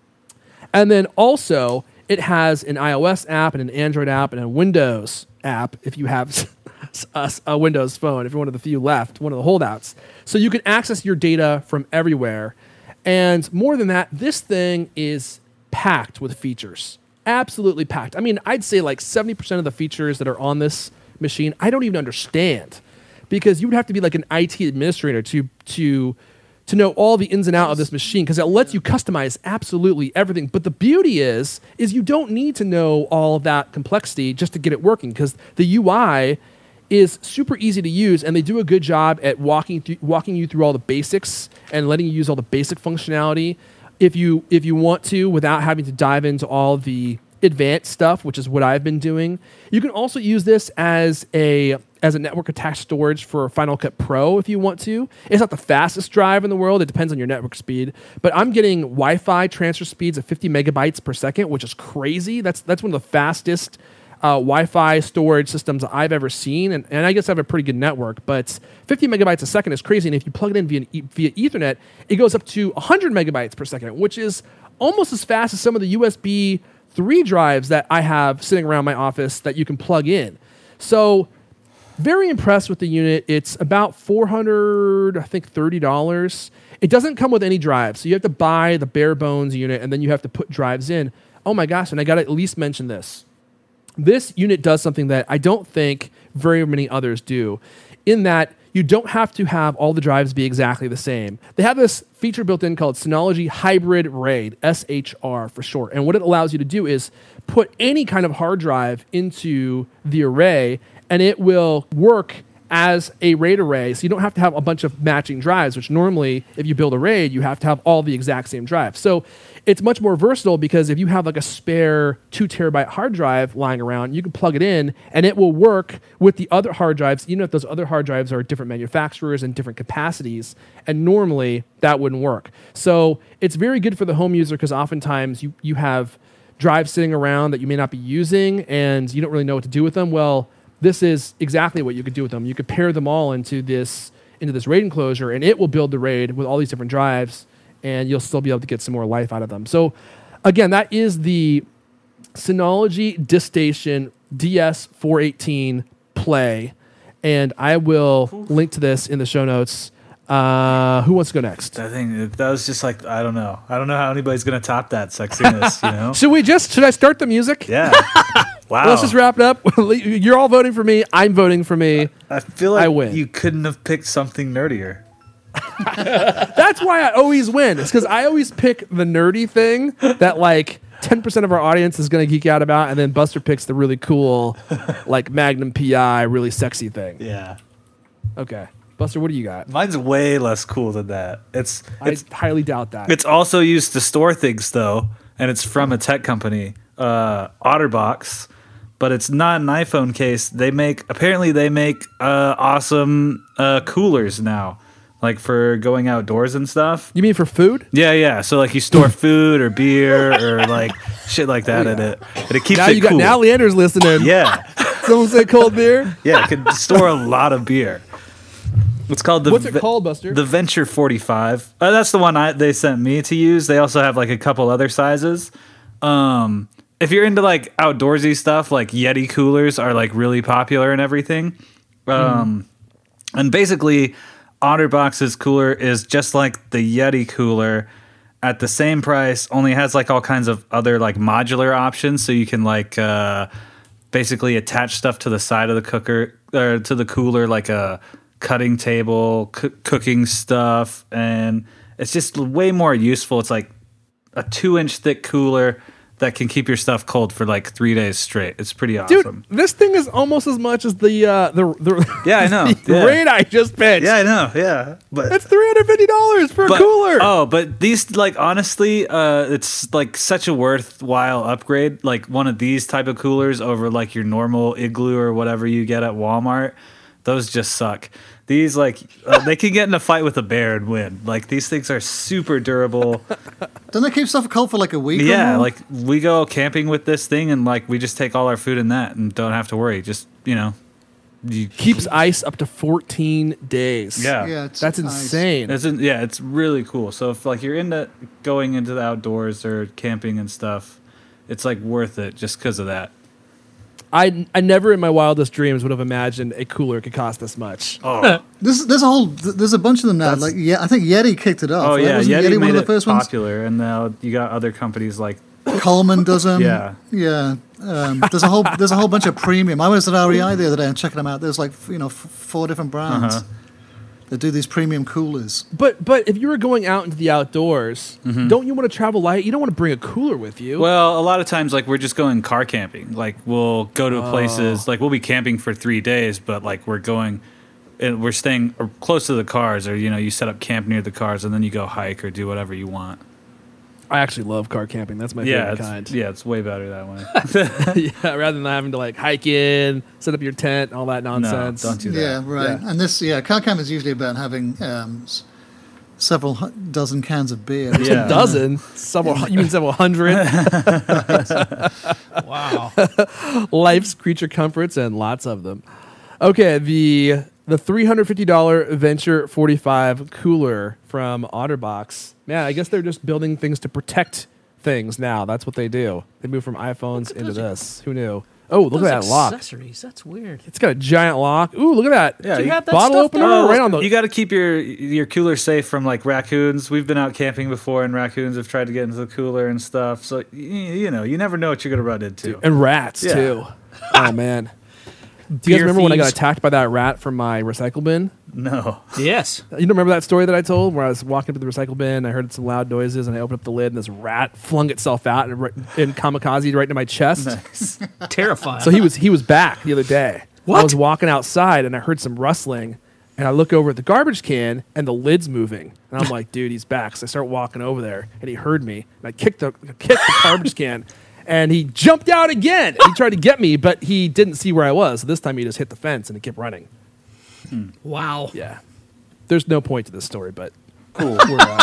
And then also, it has an iOS app and an Android app and a Windows app if you have a, a Windows phone, if you're one of the few left, one of the holdouts. So you can access your data from everywhere. And more than that, this thing is packed with features. Absolutely packed. I mean, I'd say like seventy percent of the features that are on this machine, I don't even understand. Because you would have to be like an I T administrator to to to know all the ins and outs of this machine, because it lets you customize absolutely everything. But the beauty is, is you don't need to know all of that complexity just to get it working, because the U I is super easy to use, and they do a good job at walking through, walking you through all the basics and letting you use all the basic functionality if you if you want to, without having to dive into all the advanced stuff, which is what I've been doing. You can also use this as a as a network attached storage for Final Cut Pro if you want to. It's not the fastest drive in the world. It depends on your network speed. But I'm getting Wi-Fi transfer speeds of fifty megabytes per second, which is crazy. That's that's one of the fastest uh, Wi-Fi storage systems I've ever seen. And, and I guess I have a pretty good network. But fifty megabytes a second is crazy. And if you plug it in via, via Ethernet, it goes up to one hundred megabytes per second, which is almost as fast as some of the U S B three drives that I have sitting around my office that you can plug in. So Very impressed with the unit. It's about four hundred, I think thirty dollars. It doesn't come with any drives, so you have to buy the bare bones unit, and then you have to put drives in. Oh my gosh, and I got to at least mention this. This unit does something that I don't think very many others do, in that you don't have to have all the drives be exactly the same. They have this feature built in called Synology Hybrid RAID, S H R for short. And what it allows you to do is put any kind of hard drive into the array, and it will work as a RAID array. So you don't have to have a bunch of matching drives, which normally, if you build a RAID, you have to have all the exact same drives. So it's much more versatile, because if you have like a spare two terabyte hard drive lying around, you can plug it in and it will work with the other hard drives, even if those other hard drives are different manufacturers and different capacities. And normally that wouldn't work. So it's very good for the home user, because oftentimes you, you have drives sitting around that you may not be using and you don't really know what to do with them. Well, this is exactly what you could do with them. You could pair them all into this into this RAID enclosure, and it will build the RAID with all these different drives, and you'll still be able to get some more life out of them. So again, that is the Synology DiskStation D S four eighteen Play, and I will link to this in the show notes. Uh, who wants to go next? I think that was just like, I don't know. I don't know how anybody's going to top that sexiness, you know? Should we just, should I start the music? Yeah. Wow. Let's just wrap it up. You're all voting for me. I'm voting for me. I feel like I win. You couldn't have picked something nerdier. That's why I always win. It's because I always pick the nerdy thing that like ten percent of our audience is going to geek out about, and then Buster picks the really cool, like Magnum P I, really sexy thing. Yeah. Okay. Buster, what do you got? Mine's way less cool than that. It's it's I highly doubt that. it's also used to store things though, and it's from a tech company, uh, OtterBox, but it's not an iPhone case. They make apparently they make uh, awesome uh, coolers now, like for going outdoors and stuff. You mean for food? Yeah, yeah. So like you store food or beer or like shit like that Oh, in yeah. it, and it keeps Now it you got cool. now Leander's listening. Yeah, Someone say cold beer. yeah. It can store a lot of beer. It's called the What's it Ve- called, Buster? The Venture forty-five. Uh, that's the one I, they sent me to use. They also have like a couple other sizes. Um, if you're into like outdoorsy stuff, like Yeti coolers are like really popular and everything. Um, mm. And basically, OtterBox's cooler is just like the Yeti cooler at the same price. Only has like all kinds of other like modular options, so you can like uh, basically attach stuff to the side of the cooker or to the cooler, like a cutting table, c- cooking stuff, and it's just way more useful. It's like a two-inch thick cooler that can keep your stuff cold for like three days straight. It's pretty awesome. Dude, this thing is almost as much as the uh, the the, Yeah, I know. the Yeah. RAID I just pitched. Yeah, I know. Yeah, but It's three hundred fifty dollars for a but- cooler. Oh, but these like honestly, uh, it's like such a worthwhile upgrade. Like one of these type of coolers over like your normal Igloo or whatever you get at Walmart. Those just suck. These like uh, they can get in a fight with a bear and win. Like these things are super durable. Don't they keep stuff cold for like a week? or Yeah, more? like we go camping with this thing and like we just take all our food in that and don't have to worry. Just you know, you Keeps ice up to fourteen days. yeah. yeah, it's That's nice. insane. It's in, yeah, it's really cool. So if like you're into going into the outdoors or camping and stuff, it's like worth it just because of that. I, I never in my wildest dreams would have imagined a cooler could cost this much. Oh, There's there's a whole there's a bunch of them now. Like yeah, I think Yeti kicked it off. oh right? yeah, Wasn't Yeti, Yeti made one of the it first ones. popular, and now you got other companies like Coleman does them. Yeah. yeah. Um, there's a whole there's a whole bunch of premium. I was at R E I the other day and checking them out. There's like you know f- four different brands Uh-huh. that do these premium coolers. But but if you were going out into the outdoors, don't you want to travel light? You don't want to bring a cooler with you. Well, a lot of times, like we're just going car camping. Like we'll go to places, like we'll be camping for three days, but like we're going, and we're staying close to the cars, or you know, you set up camp near the cars, and then you go hike or do whatever you want. I actually love car camping. That's my Yeah, favorite it's, kind. yeah, it's way better that way. Yeah, rather than having to like hike in, set up your tent, all that no, nonsense. don't do that. Yeah, right. Yeah. And this yeah, car camp is usually about having um, s- several hu- dozen cans of beer. Yeah. A dozen, several. hu- You mean several hundred? Wow. Life's creature comforts and lots of them. Okay, the the three hundred fifty dollars Venture forty-five cooler from OtterBox. Man, I guess they're just building things to protect things now. That's what they do. They move from iPhones into this. Who knew? Oh, look Those at that lock. accessories. That's weird. It's got a giant lock. Ooh, look at that. Yeah, Do you you- have that Bottle stuff opener there? right on the. You got to keep your your cooler safe from like raccoons. We've been out camping before, and raccoons have tried to get into the cooler and stuff. So y- you know, you never know what you're gonna run into. And rats Yeah. too. Oh man. Do you guys Beer remember when I got thieves. attacked by that rat from my recycle bin? No. Yes. You don't remember that story that I told where I was walking up to the recycle bin, I heard some loud noises, and I opened up the lid, and this rat flung itself out and, right- and kamikaze right into my chest. Nice. Terrifying. So he was he was back the other day. What? I was walking outside, and I heard some rustling, and I look over at the garbage can, and the lid's moving, and I'm like, dude, he's back. So I start walking over there, and he heard me, and I kicked the kicked the garbage can. And he jumped out again. He tried to get me, but he didn't see where I was. So this time he just hit the fence and he kept running. Wow. Yeah. There's no point to this story, but Cool. we're, uh,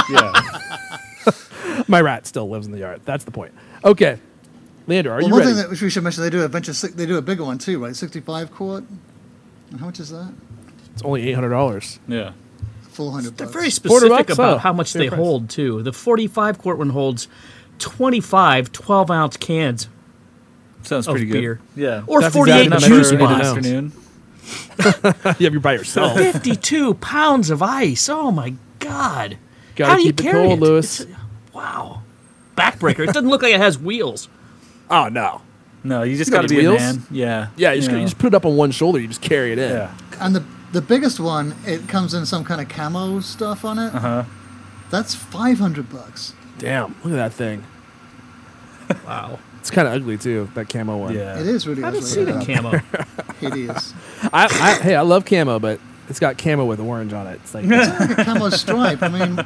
Yeah. my rat still lives in the yard. That's the point. Okay. Leander, are Well, you one ready? thing that we should mention, they do a venture. si- They do a bigger one too, right? Sixty-five quart. And how much is that? It's only eight hundred dollars. Yeah. Four hundred. They're bucks. very Quarter specific bucks? about Oh, how much fair they price. hold, too. The forty-five quart one holds twenty-five twelve-ounce cans Sounds of pretty good. beer. Yeah. Or That's forty-eight exactly juice what I need to boxes. know. Afternoon. Yeah, you're by yourself. fifty-two pounds of ice. Oh, my God. Gotta How do you keep it carry cold, it? Lewis. It's- wow. Backbreaker. It doesn't look like it has wheels. Oh, no. No, you just You don't got to need be wheels? a man. Yeah. Yeah, you just, know. you just put it up on one shoulder. You just carry it in. Yeah. And the the biggest one, it comes in some kind of camo stuff on it. Uh huh. That's five hundred bucks. Damn. Look at that thing. Wow. It's kind of ugly, too, that camo one. Yeah. It is really. I haven't ugly, seen yeah. a camo. Hideous. I, I, hey, I love camo, but it's got camo with orange on it. It's like it's Like a camo stripe. I mean,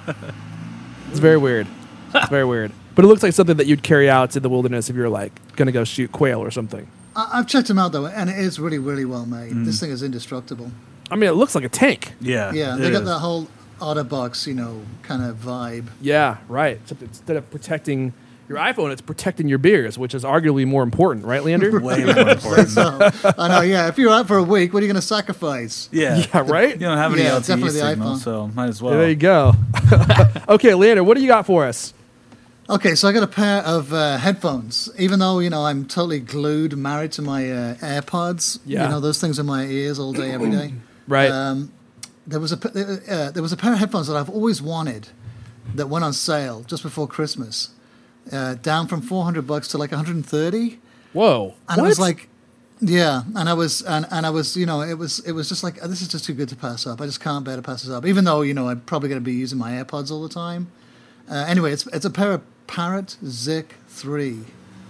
very weird. It's very weird. But it looks like something that you'd carry out to the wilderness if you're like gonna go shoot quail or something. I, I've checked them out though, and it is really, really well made. This thing is indestructible. I mean, it looks like a tank. Yeah. Yeah, it they got is. that whole OtterBox, you know, kind of vibe. Yeah, right. Except instead of protecting your iPhone, it's protecting your beers, which is arguably more important, right, Leander? Way more important. So I know, yeah. If you're out for a week, what are you going to sacrifice? Yeah. Yeah, right. You don't have any Yeah, L T E definitely the signal, iPhone. so might as well. There you go. Okay, Leander, what do you got for us? Okay, so I got a pair of uh, headphones. Even though you know I'm totally glued, married to my uh, AirPods. Yeah. You know those things in my ears all day, every day. Right. Um, there was a p- uh, uh, there was a pair of headphones that I've always wanted that went on sale just before Christmas, uh, down from four hundred bucks to like one hundred thirty. Whoa. And what? I was like, yeah, and I was, and, and I was, you know, it was, it was just like, this is just too good to pass up. I just can't bear to pass this up, even though, you know, I'm probably going to be using my AirPods all the time. Uh, anyway, it's it's a pair of Parrot Zik three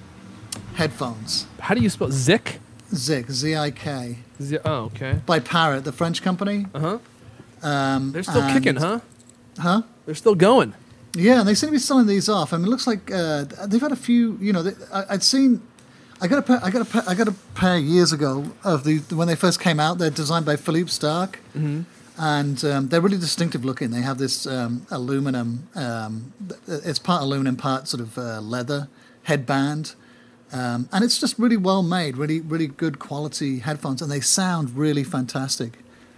headphones. How do you spell Zik? Zik, Z I K, Z- oh, okay. by Parrot, the French company. Uh huh. Um, They're still and- kicking, huh? Huh? They're still going. Yeah, and they seem to be selling these off. I mean, it looks like uh, they've had a few. You know, they, I, I'd seen. I got a pair, I got a pair, I got a pair years ago of the when they first came out. They're designed by Philippe Stark, Mm-hmm. and um, they're really distinctive looking. They have this um, aluminum. Um, th- it's part aluminum, part sort of uh, leather headband, um, and it's just really well made. Really, really good quality headphones, and they sound really fantastic.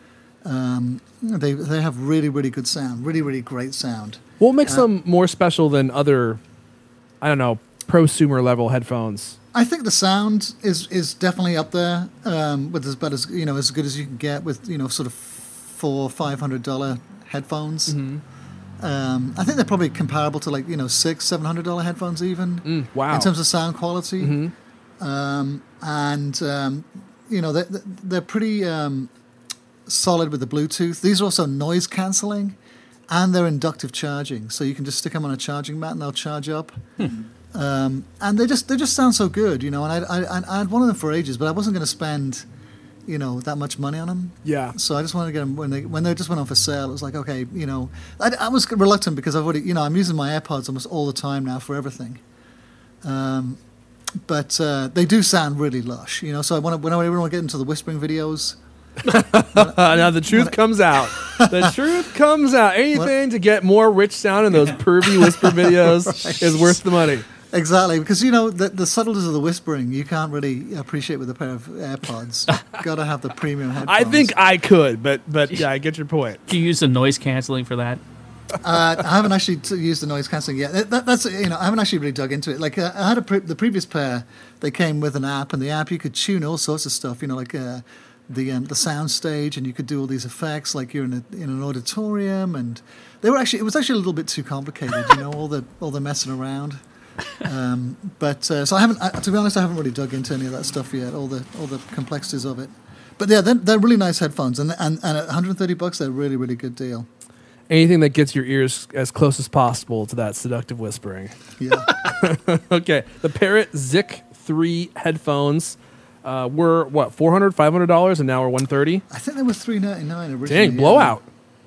Um, they they have really, really good sound. Really, really great sound. What makes them more special than other, I don't know, prosumer level headphones? I think the sound is is definitely up there um, with as about as you know as good as you can get with you know sort of four five hundred dollar headphones. Um, I think they're probably comparable to like you know six seven hundred dollar headphones even Mm, wow. in terms of sound quality. Um, and um, you know they're, they're pretty um, solid with the Bluetooth. These are also noise cancelling, and they're inductive charging, so you can just stick them on a charging mat and they'll charge up. Um, and they just they just sound so good, you know. And I I I had one of them for ages, but I wasn't going to spend, you know, that much money on them. Yeah. So I just wanted to get them when they when they just went on for sale. It was like, okay, you know, I, I was reluctant because I've already, you know, I'm using my AirPods almost all the time now for everything. Um, but uh, they do sound really lush, you know. So I want to when I want to get into the whispering videos. Uh, now the truth comes out. The truth comes out. Anything to get more rich sound in those pervy whisper videos is worth the money. Exactly, because you know the, the subtleties of the whispering you can't really appreciate with a pair of AirPods. Got to have the premium headphones. I think I could, but but yeah, I get your point. Do you use the noise canceling for that? Uh, I haven't actually t- used the noise cancelling yet. That, that, that's you know I haven't actually really dug into it. Like uh, I had a pre- the previous pair, they came with an app, and the app you could tune all sorts of stuff. You know, like uh, the um, the sound stage, and you could do all these effects, like you're in a, in an auditorium, and they were actually it was actually a little bit too complicated. You know, all the all the messing around. Um, but uh, so I haven't. I, to be honest, I haven't really dug into any of that stuff yet. All the all the complexities of it. But yeah, they're, they're really nice headphones, and and, and at one hundred thirty bucks, they're a really really good deal. Anything that gets your ears as close as possible to that seductive whispering. Yeah. Okay, the Parrot Zik three headphones uh, were what four hundred dollars, five hundred dollars, and now we're one hundred thirty dollars. I think they were three ninety-nine originally. Dang, yeah. blowout.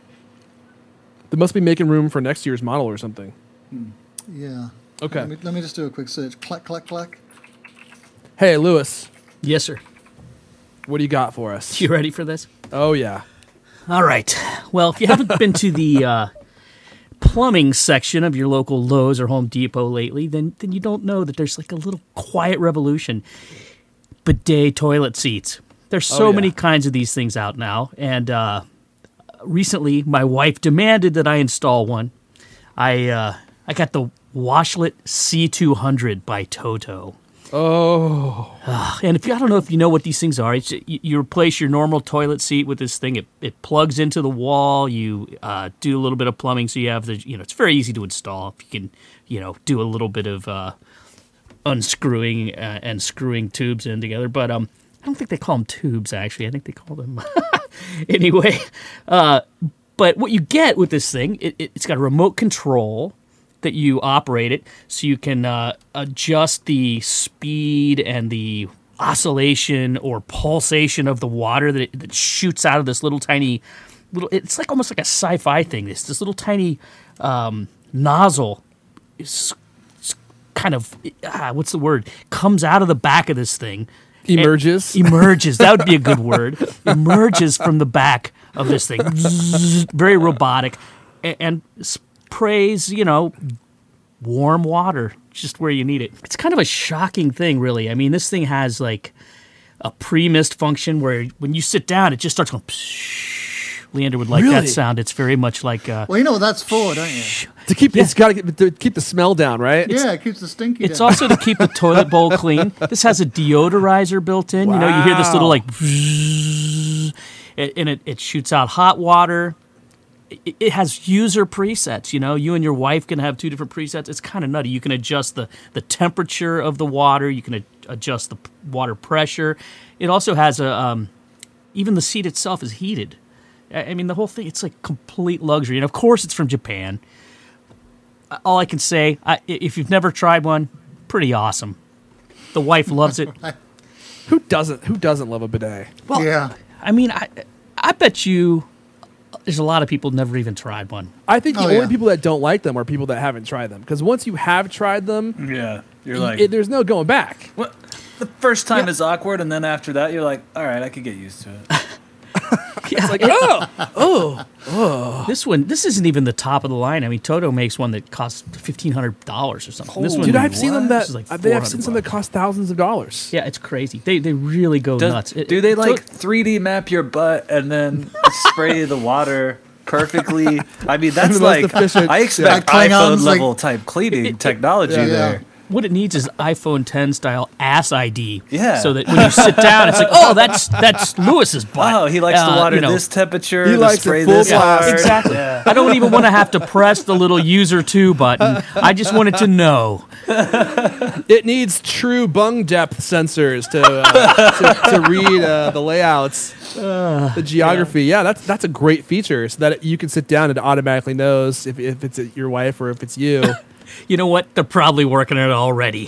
They must be making room for next year's model or something. Yeah. Okay. Let me, let me just do a quick search. Clack, clack, clack. Hey, Lewis, Yes, sir. what do you got for us? You ready for this? Oh, yeah. All right. Well, if you haven't been to the uh, plumbing section of your local Lowe's or Home Depot lately, then then you don't know that there's like a little quiet revolution. Bidet toilet seats. There's so Oh, yeah. many kinds of these things out now, and uh, recently my wife demanded that I install one. I uh, I got the Washlet C two hundred by Toto. Oh. And if you, I don't know if you know what these things are. It's, you, you replace your normal toilet seat with this thing. It it plugs into the wall. You uh, do a little bit of plumbing, so you have the you know it's very easy to install. If you can you know do a little bit of uh, unscrewing uh, and screwing tubes in together. But um, I don't think they call them tubes. Actually, I think they call them anyway. Uh, but what you get with this thing, it, it, it's got a remote control that you operate it, so you can uh, adjust the speed and the oscillation or pulsation of the water that, it, that shoots out of this little tiny little. It's like almost like a sci-fi thing. This this little tiny um, nozzle is, is kind of ah, what's the word? Comes out of the back of this thing. Emerges. And emerges. That would be a good word. Emerges from the back of this thing. Very robotic, and, and sprays, you know, warm water just where you need it. It's kind of a shocking thing, really. I mean, this thing has like a pre-mist function where when you sit down, it just starts going. Psh. Leander would like Really? that sound. It's very much like. Uh, Well, you know what that's for, don't you? To keep it's got to to keep the smell down, right? Yeah, it keeps the stinky It's down. also to keep the toilet bowl clean. This has a deodorizer built in. You know, you hear this little Wow. like, and it, it shoots out hot water. It, it has user presets. You know, you and your wife can have two different presets. It's kind of nutty. You can adjust the, the temperature of the water. You can a, adjust the p- water pressure. It also has a, um, even the seat itself is heated. I, I mean, the whole thing, it's like complete luxury. And of course, it's from Japan. All I can say, I, if you've never tried one, pretty awesome. The wife loves it. Who doesn't? Who doesn't love a bidet? Well, Yeah. I mean, I, I bet you there's a lot of people who never even tried one. I think the Oh, only yeah. people that don't like them are people that haven't tried them. Because once you have tried them, Yeah, you're y- like, it, there's no going back. what? The first time Yeah. is awkward, and then after that, you're like, all right, I could get used to it. Yeah, Like, oh, this one, this isn't even the top of the line. I mean, Toto makes one that costs fifteen hundred dollars or something. This one, dude, I've seen them What? that This is like uh, they have four seen hundred some that bucks. cost thousands of dollars. Yeah, it's crazy. They they really go Does- nuts. It- do they it- like three D map your butt and then spray the water perfectly? I mean, that's The most like efficient- I expect Like iPhone Klingons, like- level type cleaning technology Yeah. there. What it needs is iPhone ten style ass I D. Yeah. So that when you sit down, it's like, oh, that's that's Lewis's butt. Oh, he likes Uh, the water you know, this temperature. He to likes it spray full this blast. hard. Exactly. Yeah. I don't even want to have to press the little user to button. I just wanted to know. It needs true bung depth sensors to uh, to, to read uh, the layouts, the geography. Yeah. that's that's a great feature, so that you can sit down and it automatically knows if, if it's your wife or if it's you. You know what? They're probably working on it already.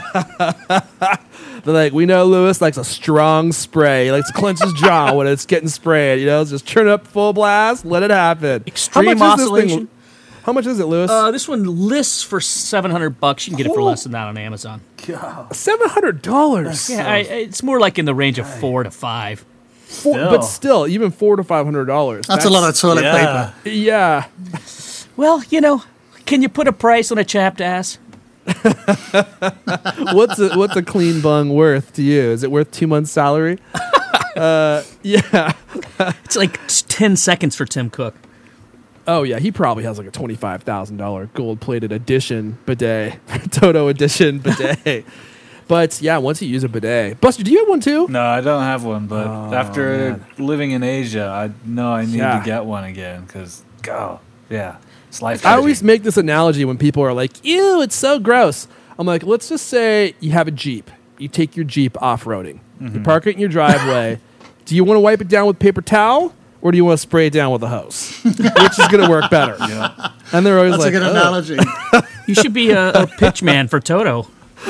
They're like, we know Lewis likes a strong spray. He likes to clench his jaw when it's getting sprayed. You know, just turn up full blast, let it happen. Extreme How much is this thing? oscillation. How much is it, Lewis? Uh, this one lists for seven hundred bucks. You can get it for Cool. less than that on Amazon. Seven hundred dollars. Yeah, I, it's more like in the range of four to five. But still, even four to five hundred dollars. That's, a lot of toilet Yeah. paper. Yeah. Well, you know, can you put a price on a chapped ass? What's a, what's a clean bung worth to you? Is it worth two months' salary? uh, yeah. It's like ten seconds for Tim Cook. Oh yeah, he probably has like a twenty-five thousand dollar gold-plated edition bidet, Toto edition bidet. But yeah, once you use a bidet, Buster, do you have one too? No, I don't have one. But Oh, after man. living in Asia, I know I need Yeah. to get one again because, oh, yeah, it's life. I always make this analogy when people are like, "Ew, it's so gross." I'm like, let's just say you have a Jeep. You take your Jeep off-roading. Mm-hmm. You park it in your driveway. Do you want to wipe it down with paper towel, or do you want to spray it down with a hose? Which is going to work better? Yeah. And they're always That's like, a good "Oh." analogy. You should be a, a pitch man for Toto.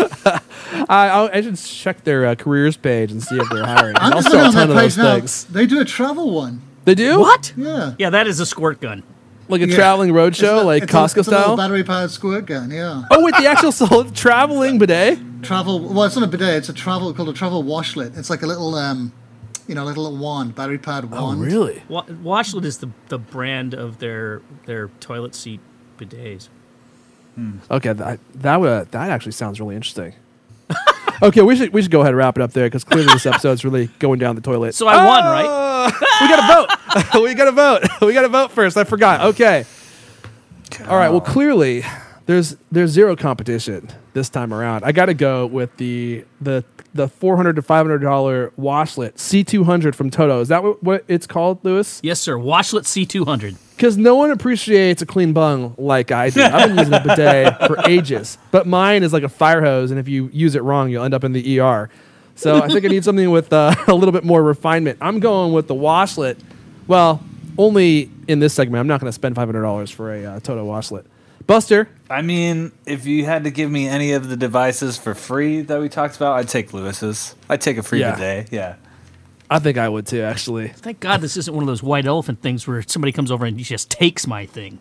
I, I'll- I should check their uh, careers page and see if they're hiring. I'm I'll just sell looking a on ton their of page those now. things. They do a travel one. They do? What? Yeah. Yeah, that is a squirt gun. Like a Yeah. traveling roadshow, It's a- like it's a- Costco it's a little style? battery-powered squirt gun, yeah. Oh, wait, the actual solid traveling bidet? Travel, well, it's not a bidet, it's a travel, called a travel washlet. It's like a little, um, you know, little wand, battery-powered Oh, wand. really? Wa- Washlet is the, the brand of their their toilet seat bidets. Okay, that that would that actually sounds really interesting. Okay, we should we should go ahead and wrap it up there because clearly this episode's really going down the toilet. So I won, right? Uh, we got to vote. we got to vote. We got to vote first. I forgot. Okay. All right. Well, clearly there's there's zero competition this time around. I got to go with the the the four hundred to five hundred dollar washlet C two hundred from Toto. Is that what, what it's called, Lewis? Yes, sir. Washlet C two hundred. Because no one appreciates a clean bung like I do. I've been using a bidet for ages, but mine is like a fire hose, and if you use it wrong, you'll end up in the E R. So I think I need something with uh, a little bit more refinement. I'm going with the washlet. Well, only in this segment. I'm not going to spend five hundred dollars for a uh, Toto washlet. Buster, I mean, if you had to give me any of the devices for free that we talked about, I'd take Lewis's. I'd take a free Yeah. bidet. Yeah. I think I would too, actually. Thank God this isn't one of those white elephant things where somebody comes over and just takes my thing.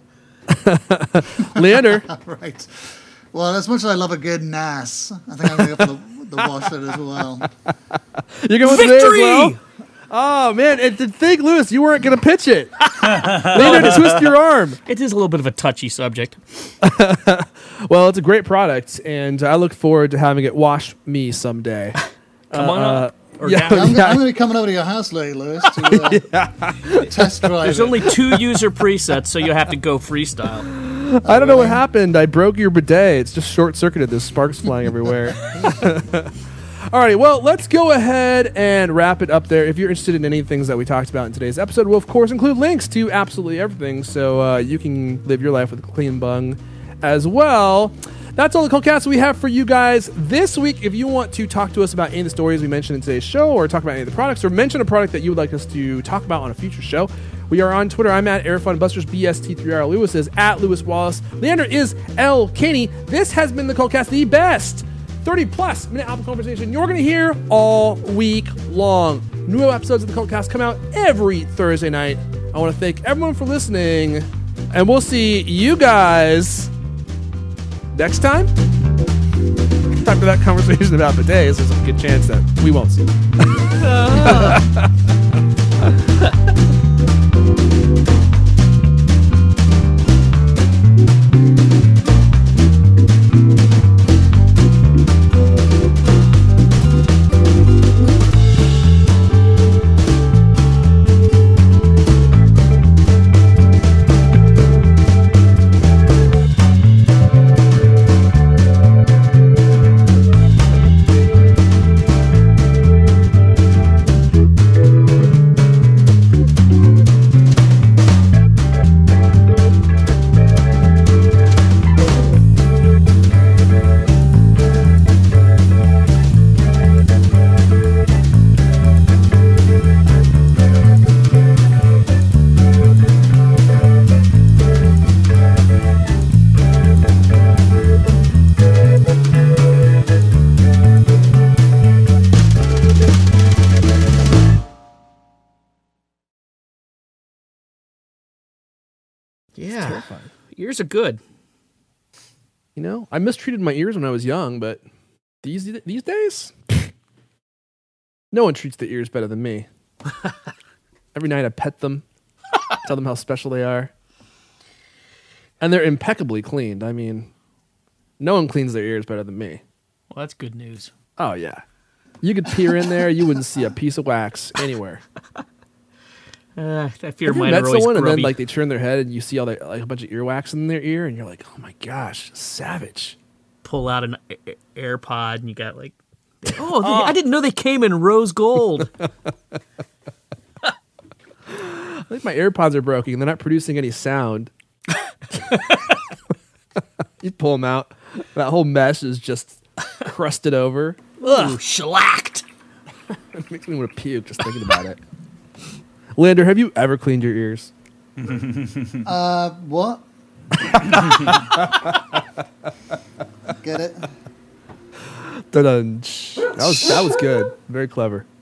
Leander, Right. Well, as much as I love a good N A S, I think I'm going to go for the, the washlet as well. you're going with bidet as Victory! well? Oh, man. And to think, Lewis, you weren't going to pitch it. Leander, twist your arm. It is a little bit of a touchy subject. Well, it's a great product, and I look forward to having it wash me someday. Come on up. Or yeah. down. I'm, Yeah. I'm going to be coming over to your house later, Lewis, to uh, test drive There's it. only two user presets, so you have to go freestyle. I don't know what happened. I broke your bidet. It's just short circuited. There's sparks flying everywhere. Alrighty, well, let's go ahead and wrap it up there. If you're interested in any of the things that we talked about in today's episode, we'll of course include links to absolutely everything, so uh, you can live your life with a clean bung as well. That's all the Coldcast we have for you guys this week. If you want to talk to us about any of the stories we mentioned in today's show, or talk about any of the products, or mention a product that you would like us to talk about on a future show, we are on Twitter. I'm at Airfun Busters, B S T three R. Lewis is at Lewis Wallace. Leander is L. Caney. This has been the Coldcast, the best thirty plus minute Apple conversation you're going to hear all week long. New episodes of the Coldcast come out every Thursday night. I want to thank everyone for listening, and we'll see you guys next time. After that conversation about bidets, there's a good chance that we won't see. Yeah. Ears are good. You know, I mistreated my ears when I was young, but these these days, no one treats the ears better than me. Every night I pet them, tell them how special they are. And they're impeccably cleaned. I mean, no one cleans their ears better than me. Well, that's good news. Oh, yeah. You could peer in there, you wouldn't see a piece of wax anywhere. Uh, I fear Have you mine met are always someone and grubby. then like they turn their head and you see all the, like a bunch of earwax in their ear and you're like, oh my gosh, savage. Pull out an a- a- AirPod and you got like, oh, they, I didn't know they came in rose gold. I think my AirPods are broken. They're not producing any sound. You pull them out. That whole mesh is just crusted over. Ooh, shellacked. It makes me want to puke just thinking about it. Lander, have you ever cleaned your ears? Uh, what? Get it? Dun-dun. That was that was good. Very clever.